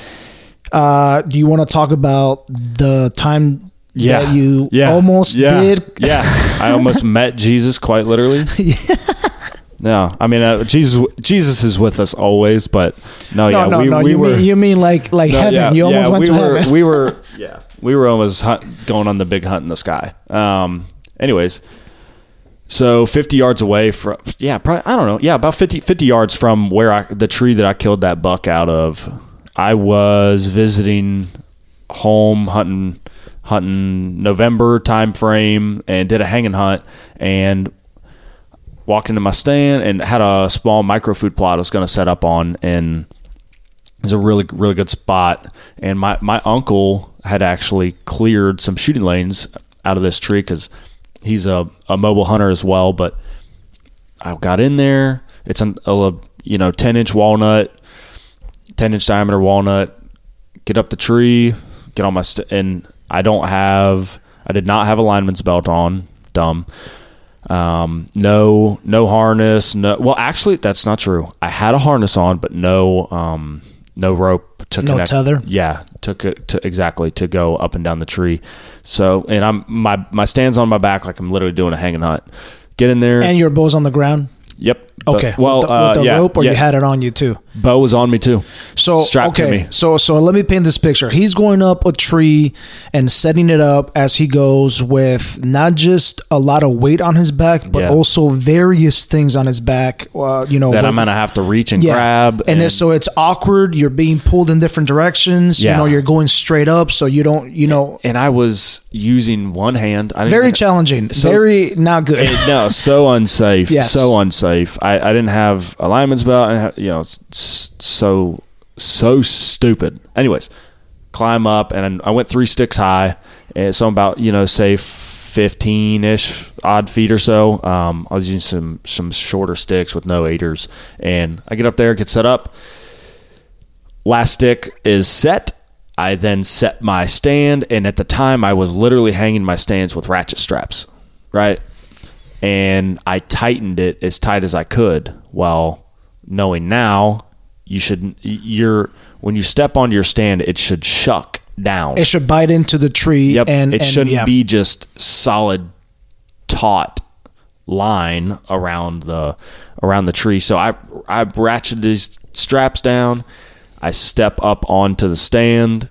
uh, do you want to talk about the time yeah. that you yeah. almost yeah. did? Yeah, I almost met Jesus, quite literally. yeah. No, I mean uh, Jesus. Jesus is with us always, but no, No, yeah, no, we, no. we you were. mean you mean like like no, heaven? yeah, you almost yeah, went we to were, heaven. We were, yeah, we were almost hunt, going on the big hunt in the sky. Um, anyways, so fifty yards away from, yeah, probably, I don't know, yeah, about fifty, fifty yards from where I, the tree that I killed that buck out of, I was visiting home hunting, hunting November time frame, and did a hanging hunt, and walked into my stand and had a small microfood plot I was going to set up on, and it's a really, really good spot. And my, my uncle had actually cleared some shooting lanes out of this tree because he's a, a mobile hunter as well. But I got in there. It's a, a you know ten inch walnut, ten inch diameter walnut. Get up the tree, get on my st- and I don't have. I did not have a lineman's belt on. Dumb. Um, no, no harness. No. Well, actually, that's not true. I had a harness on, but no. Um, No rope to No connect. tether? Yeah, to, to exactly to go up and down the tree. So, and I'm my my stand's on my back like I'm literally doing a hanging hunt. Get in there. And your bow's on the ground. Yep. Okay. But, well, with the, uh, with the yeah, rope, or yeah. you had it on you too. Bow was on me too. So strapped okay, to me. so so let me paint this picture. He's going up a tree and setting it up as he goes, with not just a lot of weight on his back, but Yeah. also various things on his back. Uh, you know That with- I'm gonna have to reach and yeah. grab. and, then, so it's awkward. You're being pulled in different directions. Yeah. You know, you're going straight up, so you don't. You know, and I was using one hand. I didn't very even- challenging. So- very not good. It- no, so unsafe. Yes. So unsafe. I, I didn't have a lineman's belt. And you know, it's so so stupid. Anyways, climb up, and I went three sticks high, and so I'm about you know say fifteen ish odd feet or so. Um, I was using some some shorter sticks with no aiders, and I get up there, get set up. Last stick is set. I then set my stand, and at the time I was literally hanging my stands with ratchet straps, right? And I tightened it as tight as I could. Well, knowing now, you should you're when you step onto your stand, it should shuck down. It should bite into the tree. Yep, and it and, shouldn't yeah. be just solid, taut line around the around the tree. So I I ratcheted these straps down. I step up onto the stand,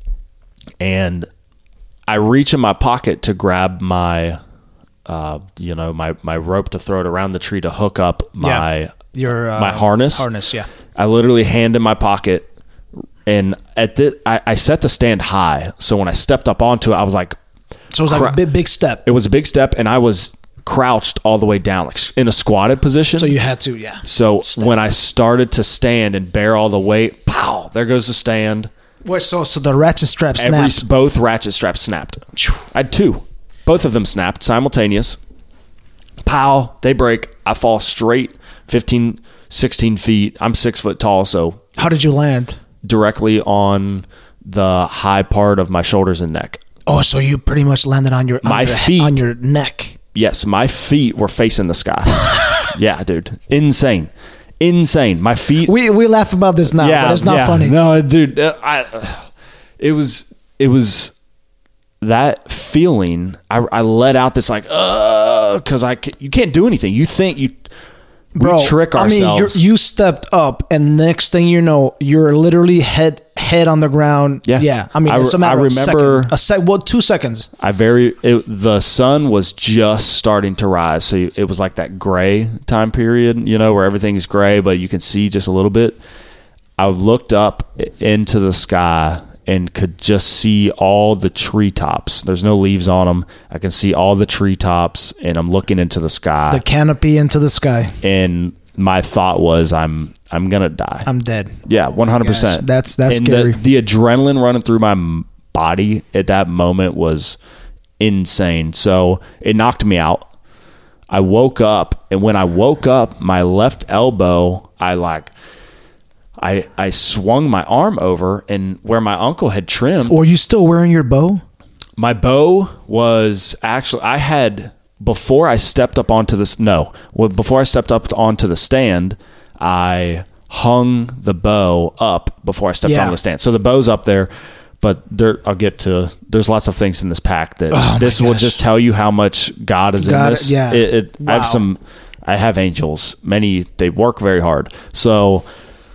and I reach in my pocket to grab my, uh, you know, my, my rope to throw it around the tree to hook up my Yeah. Your uh, my harness. Harness, yeah. I literally hand in my pocket, and at the I, I set the stand high. So when I stepped up onto it, I was like, So it was like Cra- a big, big step. it was a big step, and I was crouched all the way down, like in a squatted position. So you had to, yeah. So when I started to stand and bear all the weight, pow, there goes the stand. Wait, so so the ratchet strap Every snapped. both ratchet straps snapped. I had two. Both of them snapped simultaneous. Pow, they break. I fall straight fifteen, sixteen feet. I'm six foot tall, so How did you land? directly on the high part of my shoulders and neck. Oh, so you pretty much landed on your on My your, feet. on your neck. Yes, my feet were facing the sky. Yeah, dude. Insane. Insane. My feet. We we laugh about this now, but it's not yeah. funny. No, dude. uh, I, uh, it was, it was that feeling. I, I let out this like, uh, cause I, ca- you can't do anything. You think you, Bro, we trick I mean, you're, ourselves. you stepped up, and next thing you know, you're literally head head on the ground. Yeah. yeah. I mean, I it's a re- matter I of remember- second. a sec. Well, two seconds. I very, it, the sun was just starting to rise. So it was like that gray time period, you know, where everything's gray, but you can see just a little bit. I looked up into the sky and could just see all the treetops. There's no leaves on them. I can see all the treetops, and I'm looking into the sky. The canopy into the sky. and my thought was, I'm I'm gonna die. I'm dead. yeah, one hundred percent. Gosh, that's- that's and scary. The, the adrenaline running through my m- body at that moment was insane. So it knocked me out. I woke up, and when I woke up, my left elbow, I like. I, I swung my arm over, and where my uncle had trimmed, Or you still wearing your bow? my bow was actually, I had, before I stepped up onto this, no, well, before I stepped up onto the stand, I hung the bow up before I stepped Yeah. on the stand. So the bow's up there, but there, I'll get to, there's lots of things in this pack that Oh, my this will gosh. just tell you how much God is God, in this. yeah. It, it, I have Wow. some, I have angels. Many, they work very hard. So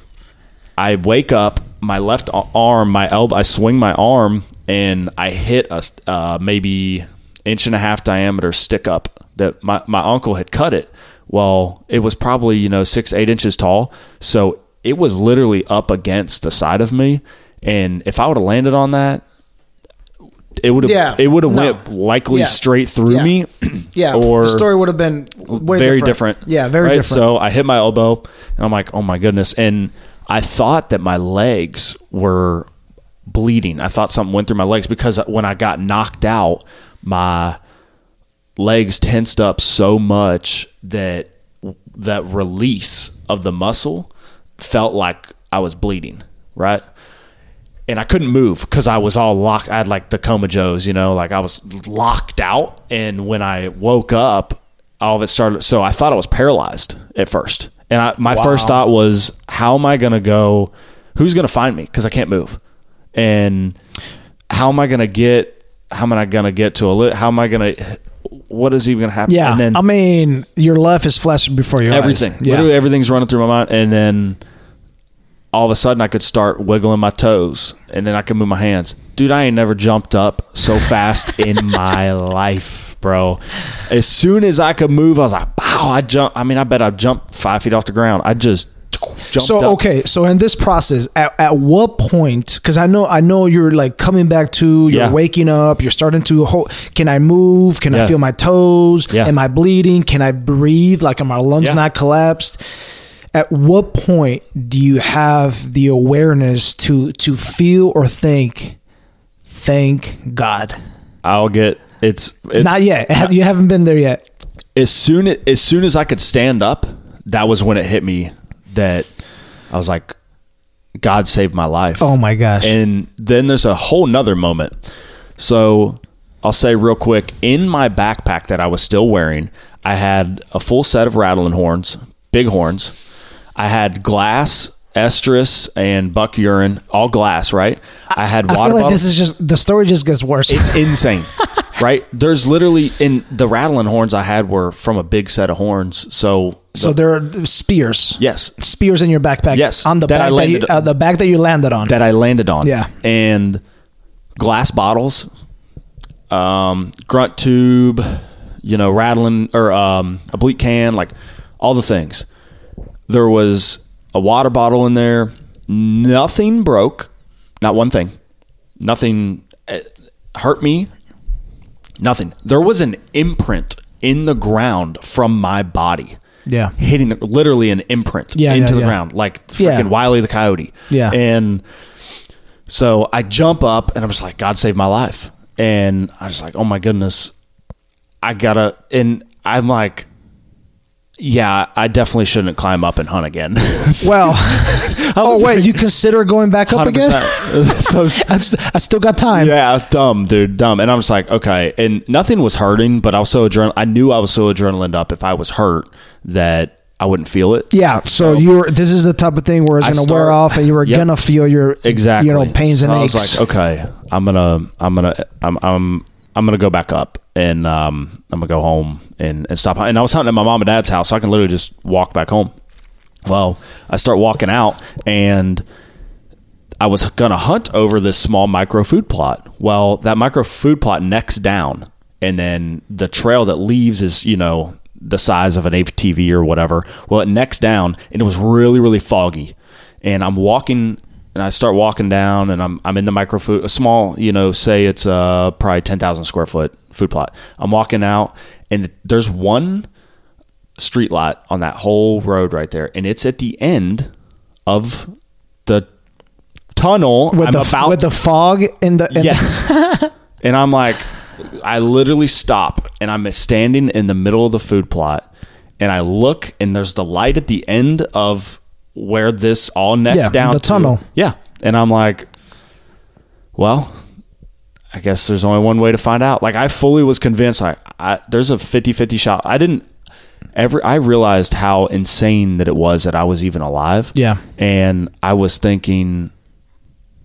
I wake up, my left arm, my elbow, I swing my arm, and I hit a uh, maybe inch and a half diameter stick up that my, my uncle had cut it. Well, it was probably, you know, six, eight inches tall. So it was literally up against the side of me. And if I would have landed on that, it would have yeah, it would have no. went likely yeah. straight through yeah. me. Yeah, or the story would have been way very different. different. Yeah, very right? different. So I hit my elbow, and I'm like, oh my goodness. And I thought that my legs were bleeding. I thought something went through my legs because when I got knocked out, my legs tensed up so much that that release of the muscle felt like I was bleeding, right? And I couldn't move because I was all locked. I had like the coma Joes, you know, like I was locked out. And when I woke up, all of it started. So I thought I was paralyzed at first. And I, my wow. first thought was, how am I going to go? Who's going to find me? Because I can't move. And how am I going to get, how am I going to get to a lit? How am I going to, what is even going to happen? Yeah. And then I mean, your life is flashing before your everything, eyes. Yeah. literally everything's running through my mind. And then all of a sudden I could start wiggling my toes, and then I could move my hands. Dude, I ain't never jumped up so fast in my life, bro. As soon as I could move, I was like, wow, I jump. I mean, I bet I jumped five feet off the ground. I just jumped so, up. okay. So in this process, at, at what point, cause I know, I know you're like coming back to, you're Yeah. waking up, you're starting to, ho- can I move? Can Yeah. I feel my toes? Yeah. Am I bleeding? Can I breathe? Like, are my lungs Yeah. not collapsed? At what point do you have the awareness to to feel or think, thank God? I'll get it's, it's Not yet. You haven't been there yet. as soon as soon as I could stand up, that was when it hit me that I was like, God saved my life. Oh my gosh. And then there's a whole nother moment. So I'll say real quick, in my backpack that I was still wearing, I had a full set of rattling horns, big horns. I had glass, estrus, and buck urine, all glass, right? I had water I feel like bottles. this is just, the story just gets worse. It's insane, right? There's literally, in the rattling horns I had were from a big set of horns. So, so there are spears. yes, Spears in your backpack. Yes, On the that I bag that you, landed- uh, the bag that you landed on. that I landed on. Yeah. And glass bottles, um, grunt tube, you know, rattling, or um, a bleak can, like all the things. There was a water bottle in there. Nothing broke. Not one thing. Nothing uh, hurt me. Nothing. There was an imprint in the ground from my body. Yeah. Hitting the, literally an imprint Yeah, into yeah, the yeah. ground, like freaking Yeah. Wile E. the Coyote. Yeah. And so I jump up and I'm just like, God saved my life. And I was like, oh my goodness, I gotta, and I'm like, yeah, I definitely shouldn't climb up and hunt again. Well, oh wait, you consider going back up one hundred again? percent. So, I, st- I still got time. yeah, dumb, dude, dumb. And I'm just like, okay. And nothing was hurting, but I was so adrenaline. I knew I was so adrenaline up. If I was hurt, that I wouldn't feel it. Yeah, so you're. This is the type of thing where it's I going to wear start- off, and you were Yep. gonna feel your Exactly. you know, pains so and I aches. was like, okay, I'm gonna, I'm gonna, I'm, I'm, I'm gonna go back up, and um, I'm gonna go home and, and stop. And I was hunting at my mom and dad's house, so I can literally just walk back home. Well, I start walking out, and I was gonna hunt over this small micro food plot. Well, that micro food plot necks down, and then the trail that leaves is, you know, the size of an A T V or whatever. Well, it necks down, and it was really, really foggy. And I'm walking, and I start walking down, and I'm I'm in the micro food, a small, you know, say it's uh probably ten thousand square foot food plot. I'm walking out, and there's one street light on that whole road right there, and it's at the end of the tunnel. with I'm the about with the fog in the in yes, and I'm like, I literally stop, and I'm standing in the middle of the food plot, and I look, and there's the light at the end of where this all necks Yeah, down the to. tunnel. Yeah, and I'm like, well, I guess there's only one way to find out. Like, I fully was convinced. I, I there's a fifty-fifty shot. I didn't ever. I realized how insane that it was that I was even alive. Yeah. and I was thinking,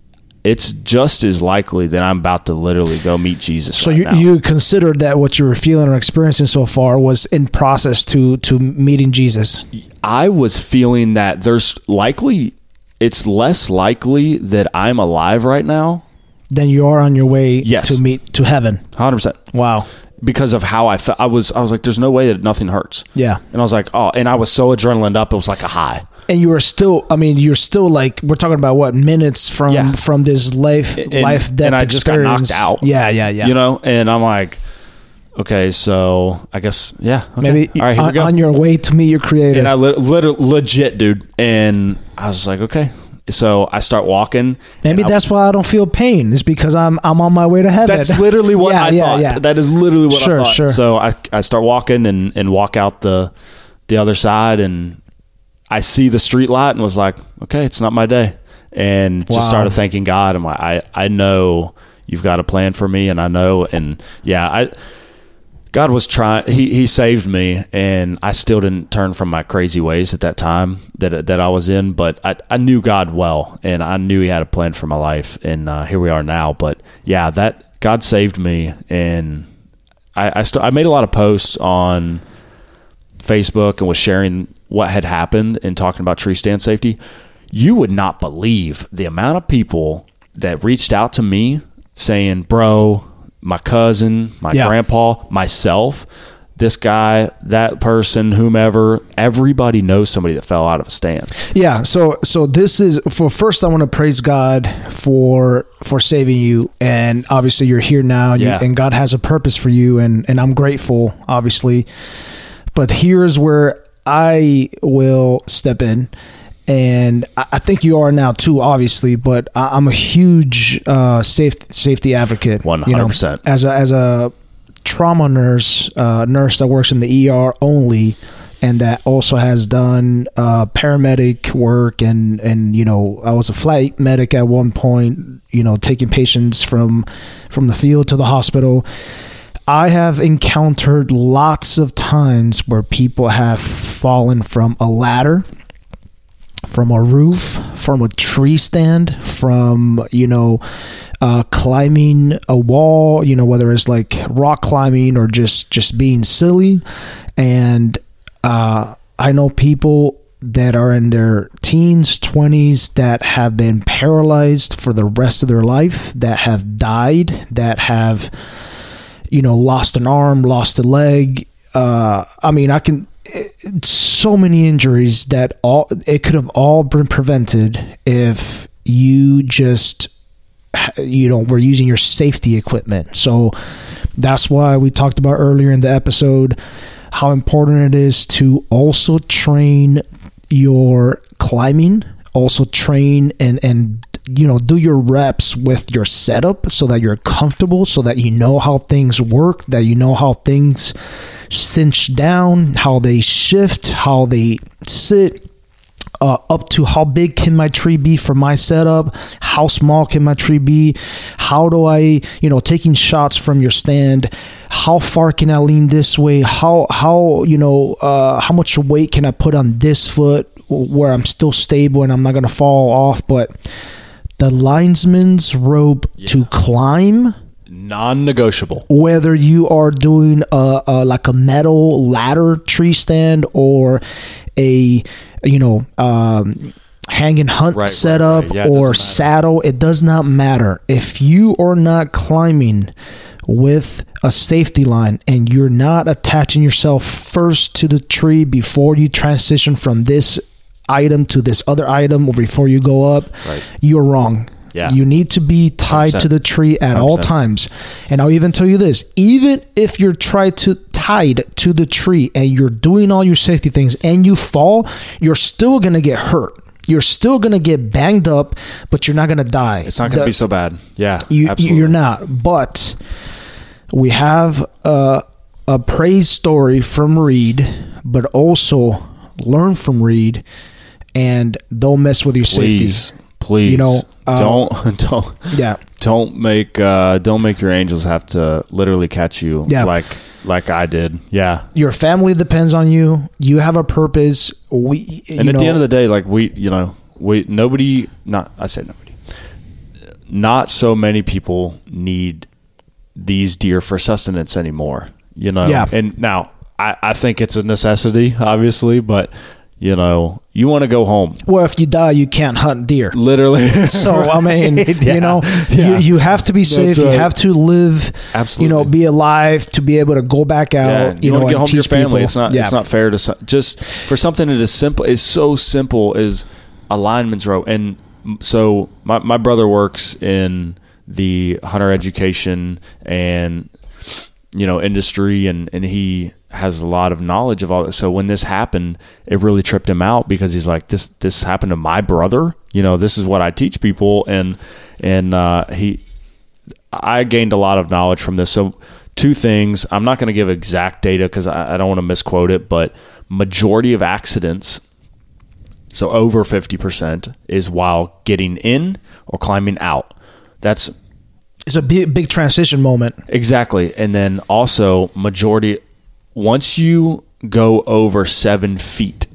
it's just as likely that I'm about to literally go meet Jesus. So right you now. you considered that what you were feeling or experiencing so far was in process to to meeting Jesus. I was feeling that there's likely, it's less likely that I'm alive right now. Then you are on your way Yes. to meet to heaven. one hundred percent. Wow. Because of how I felt. I was, I was like, there's no way that nothing hurts. Yeah. And I was like, oh, and I was so adrenaline up. It was like a high. And you were still, I mean, you're still like, we're talking about what, minutes from Yeah. from this life, And- life, death and I just got experience. knocked out. Yeah, yeah, yeah. You know? And I'm like, okay, so I guess, yeah. Okay. Maybe All right, here on, we go. on your way to meet your creator. And I lit- lit- legit, dude. And I was like, okay. So I start walking. Maybe and I- that's why I don't feel pain. It's because I'm I'm on my way to heaven. That's literally what Yeah, I yeah, thought. yeah. That is literally what Sure, I thought. sure. So I, I start walking and, and walk out the the other side, and I see the street light and was like, okay, it's not my day. And just Wow. started thanking God. I'm like, I, I know you've got a plan for me, and I know, and yeah, I God was trying, he, he saved me, and I still didn't turn from my crazy ways at that time that that I was in, but I, I knew God well, and I knew he had a plan for my life, and uh, here we are now. But yeah, that God saved me, and I I, st- I made a lot of posts on Facebook and was sharing what had happened and talking about tree stand safety. You would not believe the amount of people that reached out to me saying, bro, my cousin, my Yeah. grandpa, myself, this guy, that person, whomever, everybody knows somebody that fell out of a stand. Yeah, so so this is for first I want to praise God for for saving you, and obviously you're here now, and, you- Yeah. and God has a purpose for you, and and I'm grateful, obviously. But here's where I will step in, and I I think you are now too, obviously. But I- I'm a huge uh, safe, safety advocate. one you know, hundred percent. as a as a trauma nurse, uh, nurse that works in the E R only, and that also has done uh, paramedic work, and and you know, I was a flight medic at one point, you know, taking patients from from the field to the hospital. I have encountered lots of times where people have fallen from a ladder, from a roof, from a tree stand, from, you know, uh, climbing a wall, you know, whether it's like rock climbing or just, just being silly. And uh, I know people that are in their teens, twenties, that have been paralyzed for the rest of their life, that have died, that have, you know, lost an arm, lost a leg. Uh, I mean, I can, it, so many injuries that all, it could have all been prevented if you just, you know, were using your safety equipment. So that's why we talked about earlier in the episode how important it is to also train your climbing, also train and, and, you know, do your reps with your setup so that you're comfortable, so that you know how things work, that you know how things cinch down, how they shift, how they sit, uh, up to how big can my tree be for my setup, how small can my tree be, how do I, you know, taking shots from your stand, how far can I lean this way, how, how, you know, uh, how much weight can I put on this foot where I'm still stable and I'm not going to fall off. But the linesman's rope Yeah. to climb, Non-negotiable. whether you are doing a, a like a metal ladder tree stand or a, you know, um, hanging hunt Right, right, setup right. Yeah, it or doesn't matter. saddle, it does not matter. If you are not climbing with a safety line and you're not attaching yourself first to the tree before you transition from this item to this other item, or before you go up, Right. you're wrong. Yeah. You need to be tied one hundred percent. to the tree at all one hundred percent. times. And I'll even tell you this, even if you're tried to tied to the tree and you're doing all your safety things and you fall, you're still going to get hurt. You're still going to get banged up, but you're not going to die. It's not going to The- be so bad. Yeah, you, absolutely. you're not. But we have a, a praise story from Reed, but also learn from Reed and don't mess with your Please, safety. please, You know, uh, don't don't Yeah. don't make uh, don't make your angels have to literally catch you. Yeah. like like I did. Yeah, Your family depends on you. You have a purpose. We, and you at know, the end of the day, like we, you know, we nobody. Not I say nobody. not so many people need these deer for sustenance anymore, you know? Yeah. And now I, I think it's a necessity, obviously, but you know, you want to go home. Well, if you die, you can't hunt deer. Literally. So, I mean, Yeah. you know, Yeah. you, you have to be safe. right. You have to live, Absolutely. you know, be alive to be able to go back out, Yeah, you, you, know, want to get and home to your teach family. people. It's not. Yeah. It's not fair to s- just for something that is simple. Is so simple as a lineman's rope. And so my my brother works in the hunter education and you know industry, and and he has a lot of knowledge of all that. So when this happened, it really tripped him out because he's like, this this happened to my brother. You know, this is what I teach people, and and uh, he. I gained a lot of knowledge from this. So two things. I'm not going to give exact data because I, I don't want to misquote it, but majority of accidents, so over fifty percent, is while getting in or climbing out. That's It's a big, big transition moment. exactly. And then also majority, once you go over seven feet,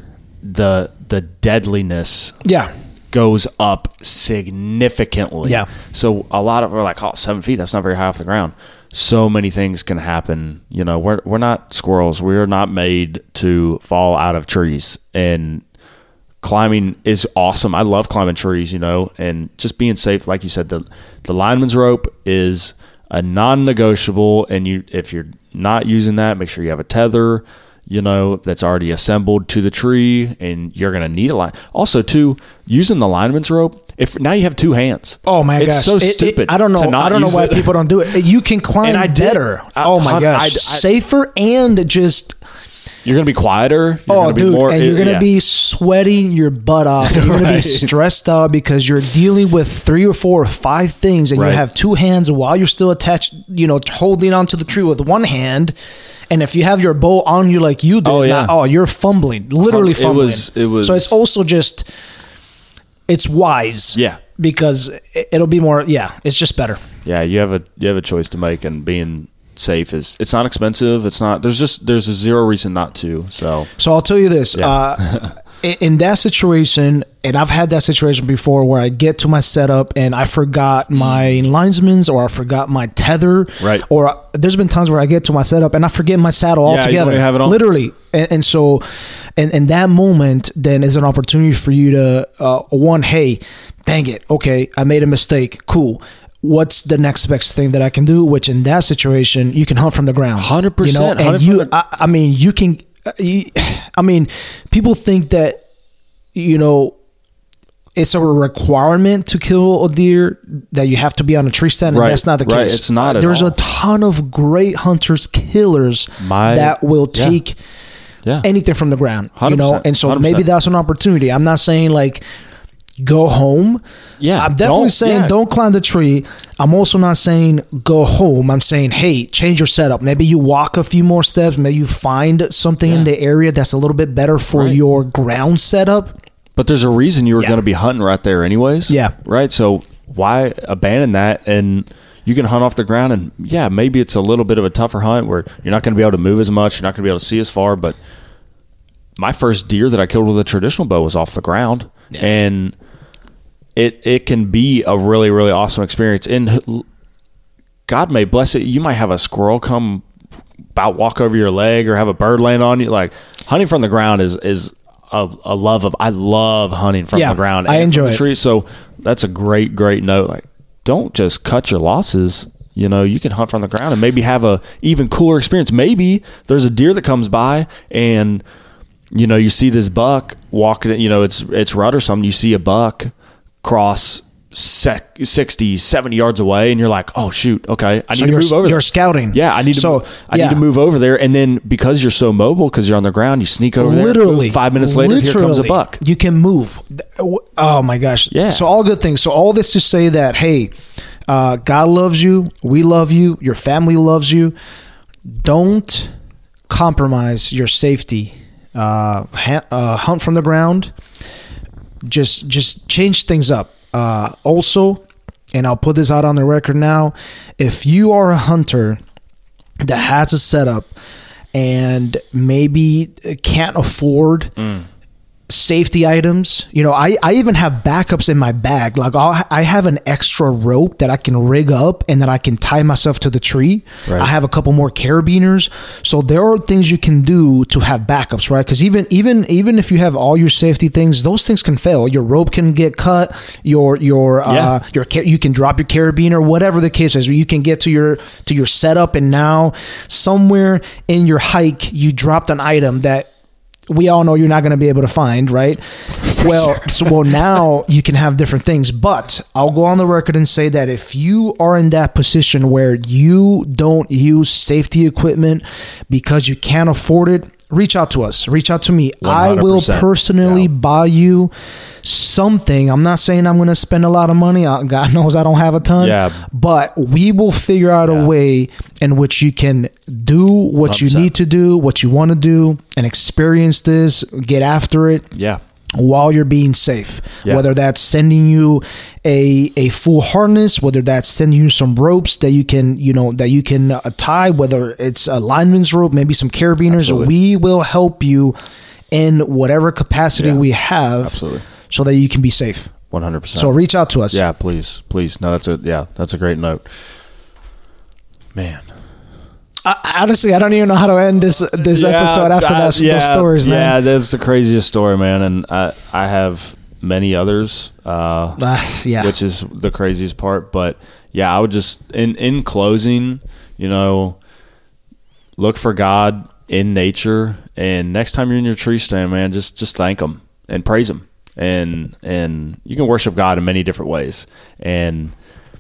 the the deadliness Yeah. goes up significantly. Yeah. So a lot of are like, oh, seven feet, that's not very high off the ground. So many things can happen. You know, we're we're not squirrels. We're not made to fall out of trees. And climbing is awesome. I love climbing trees, you know, and just being safe. Like you said, the the lineman's rope is a non-negotiable. And you, if you're not using that, make sure you have a tether, you know, that's already assembled to the tree, and you're going to need a line. Also, too, using the lineman's rope, if now you have two hands. Oh my it's gosh. so It- stupid. it- I don't know. to not I don't know use why it. people don't do it. You can climb And I did. better. I- oh my I- gosh. I- I- Safer and just You're going to be quieter. You're oh gonna be dude, more, and you're gonna yeah. be sweating your butt off. And you're gonna be Right. stressed out because you're dealing with three or four or five things, and Right. you have two hands while you're still attached. You know, holding onto the tree with one hand. And if you have your bow on you like you do, Oh, yeah. oh, you're fumbling, literally It fumbling. was- it was- So it's also just, it's wise. Yeah. Because it- it'll be more. Yeah, it's just better. Yeah, you have a you have a choice to make, and being safe is it's not expensive. It's not there's just there's a zero reason not to. So So I'll tell you this: Yeah. uh, in, in that situation, and I've had that situation before, where I get to my setup and I forgot my linesman's, or I forgot my tether, Right. Or uh, there's been times where I get to my setup and I forget my saddle Yeah, you altogether, don't even have it on. literally. And, and so, in, in that moment, then is an opportunity for you to uh, one, hey, dang it, okay, I made a mistake, cool. What's the next best thing that I can do? Which in that situation, you can hunt from the ground. one hundred percent, You know, hunt from and you, the- I, I mean, you can. uh, you- I mean, people think that you know it's a requirement to kill a deer that you have to be on a tree stand, and Right, that's not the right, case. it's not Uh, at There's all. a ton of great hunters, killers My- that will yeah. take yeah, anything from the ground. You one hundred know, percent, and so one hundred maybe percent. that's an opportunity. I'm not saying like go home. Yeah, I'm definitely don't- saying yeah. don't climb the tree. I'm also not saying go home. I'm saying, hey, change your setup. Maybe you walk a few more steps. Maybe you find something in Yeah. the area that's a little bit better for Right. your ground setup. But there's a reason you were Yeah. going to be hunting right there anyways. Yeah. Right. So why abandon that? And you can hunt off the ground, and yeah, maybe it's a little bit of a tougher hunt where you're not going to be able to move as much. You're not going to be able to see as far. But my first deer that I killed with a traditional bow was off the ground, and it it can be a really really awesome experience. And God may bless it. You might have a squirrel come about walk over your leg, or have a bird land on you. Like hunting from the ground is is a, a love of. I love hunting from Yeah, the ground. I and enjoy from the it. trees. So that's a great great note. Like, don't just cut your losses. You know, you can hunt from the ground and maybe have a even cooler experience. Maybe there's a deer that comes by, and you know you see this buck walking. You know, it's it's rut or something. You see a buck cross sec, sixty, seventy yards away, and you're like, oh shoot, okay, I need So to you're, move over. you're there. scouting. Yeah, I need to. So, I yeah. need to move over there, and then because you're so mobile, because you're on the ground, you sneak over there. Literally, boom, five minutes later, here comes a literally, buck. You can move. Oh my gosh! Yeah. So all good things. So all this to say that hey, uh, God loves you. We love you. Your family loves you. Don't compromise your safety. Uh, ha- uh, hunt from the ground. Just just change things up. Uh, also, and I'll put this out on the record now. If you are a hunter that has a setup and maybe can't afford Mm. safety items. You know, I, I even have backups in my bag. Like I'll, I have an extra rope that I can rig up and that I can tie myself to the tree. Right. I have a couple more carabiners. So there are things you can do to have backups, right? Because even even even if you have all your safety things, those things can fail. Your rope can get cut. Your your yeah. uh, your you can drop your carabiner, whatever the case is. You can get to your to your setup, and now somewhere in your hike you dropped an item that we all know you're not going to be able to find, right? Well, so well now you can have different things, but I'll go on the record and say that if you are in that position where you don't use safety equipment because you can't afford it, reach out to us. Reach out to me. one hundred percent. I will personally yeah. buy you something. I'm not saying I'm going to spend a lot of money. God knows I don't have a ton. Yeah. But we will figure out yeah. a way in which you can do what one hundred percent. You need to do, what you want to do, and experience this, get after it. Yeah. While you're being safe, yeah. whether that's sending you a a full harness, whether that's sending you some ropes that you can, you know, that you can uh, tie, whether it's a lineman's rope, maybe some carabiners, Absolutely. We will help you in whatever capacity yeah. we have Absolutely. So that you can be safe. one hundred percent. So reach out to us. Yeah, please, please. No, that's a, yeah, that's a great note. Man. I, honestly, I don't even know how to end this this yeah, episode after that, yeah, those stories, man. Yeah, that's the craziest story, man. And I, I have many others, uh, uh, yeah. which is the craziest part. But, yeah, I would just, in, in closing, you know, look for God in nature. And next time you're in your tree stand, man, just, just thank Him and praise Him. And, and you can worship God in many different ways. And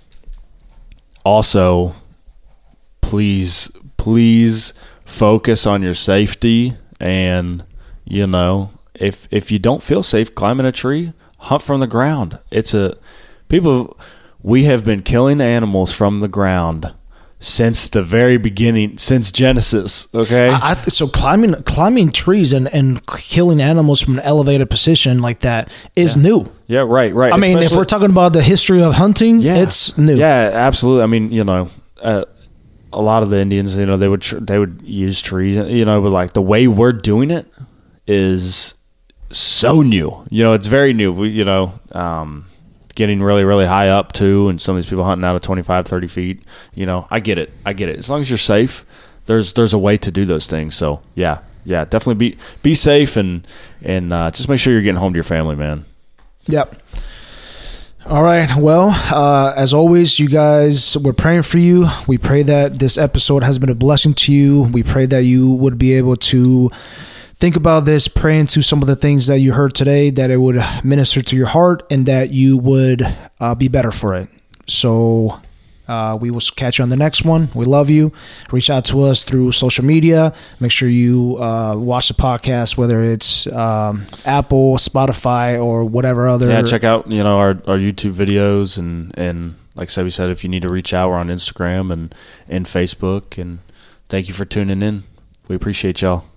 also, please please focus on your safety. And you know, if if you don't feel safe climbing a tree, hunt from the ground. It's a people we have been killing animals from the ground since the very beginning, since Genesis. Okay, I, I, so climbing climbing trees and, and killing animals from an elevated position like that is yeah. new. Yeah, right, right. I mean, Especially, if we're talking about the history of hunting, yeah, it's new. Yeah, absolutely. I mean, you know, uh, a lot of the Indians, you know, they would tr- they would use trees, you know, but like the way we're doing it is so new. You know, it's very new. We, you know, um, getting really, really high up too, and some of these people hunting out of twenty-five, thirty feet. You know, I get it. I get it. As long as you're safe, there's there's a way to do those things. So yeah, yeah, definitely be be safe and and uh, just make sure you're getting home to your family, man. Yep. All right. Well, uh, as always, you guys, we're praying for you. We pray that this episode has been a blessing to you. We pray that you would be able to think about this, pray into some of the things that you heard today, that it would minister to your heart, and that you would uh, be better for it. So uh, we will catch you on the next one. We love you. Reach out to us through social media. Make sure you uh, watch the podcast, whether it's um, Apple, Spotify, or whatever other. Yeah, check out you know our, our YouTube videos, and, and like Sebi said, if you need to reach out, we're on Instagram and, and Facebook. And thank you for tuning in. We appreciate y'all.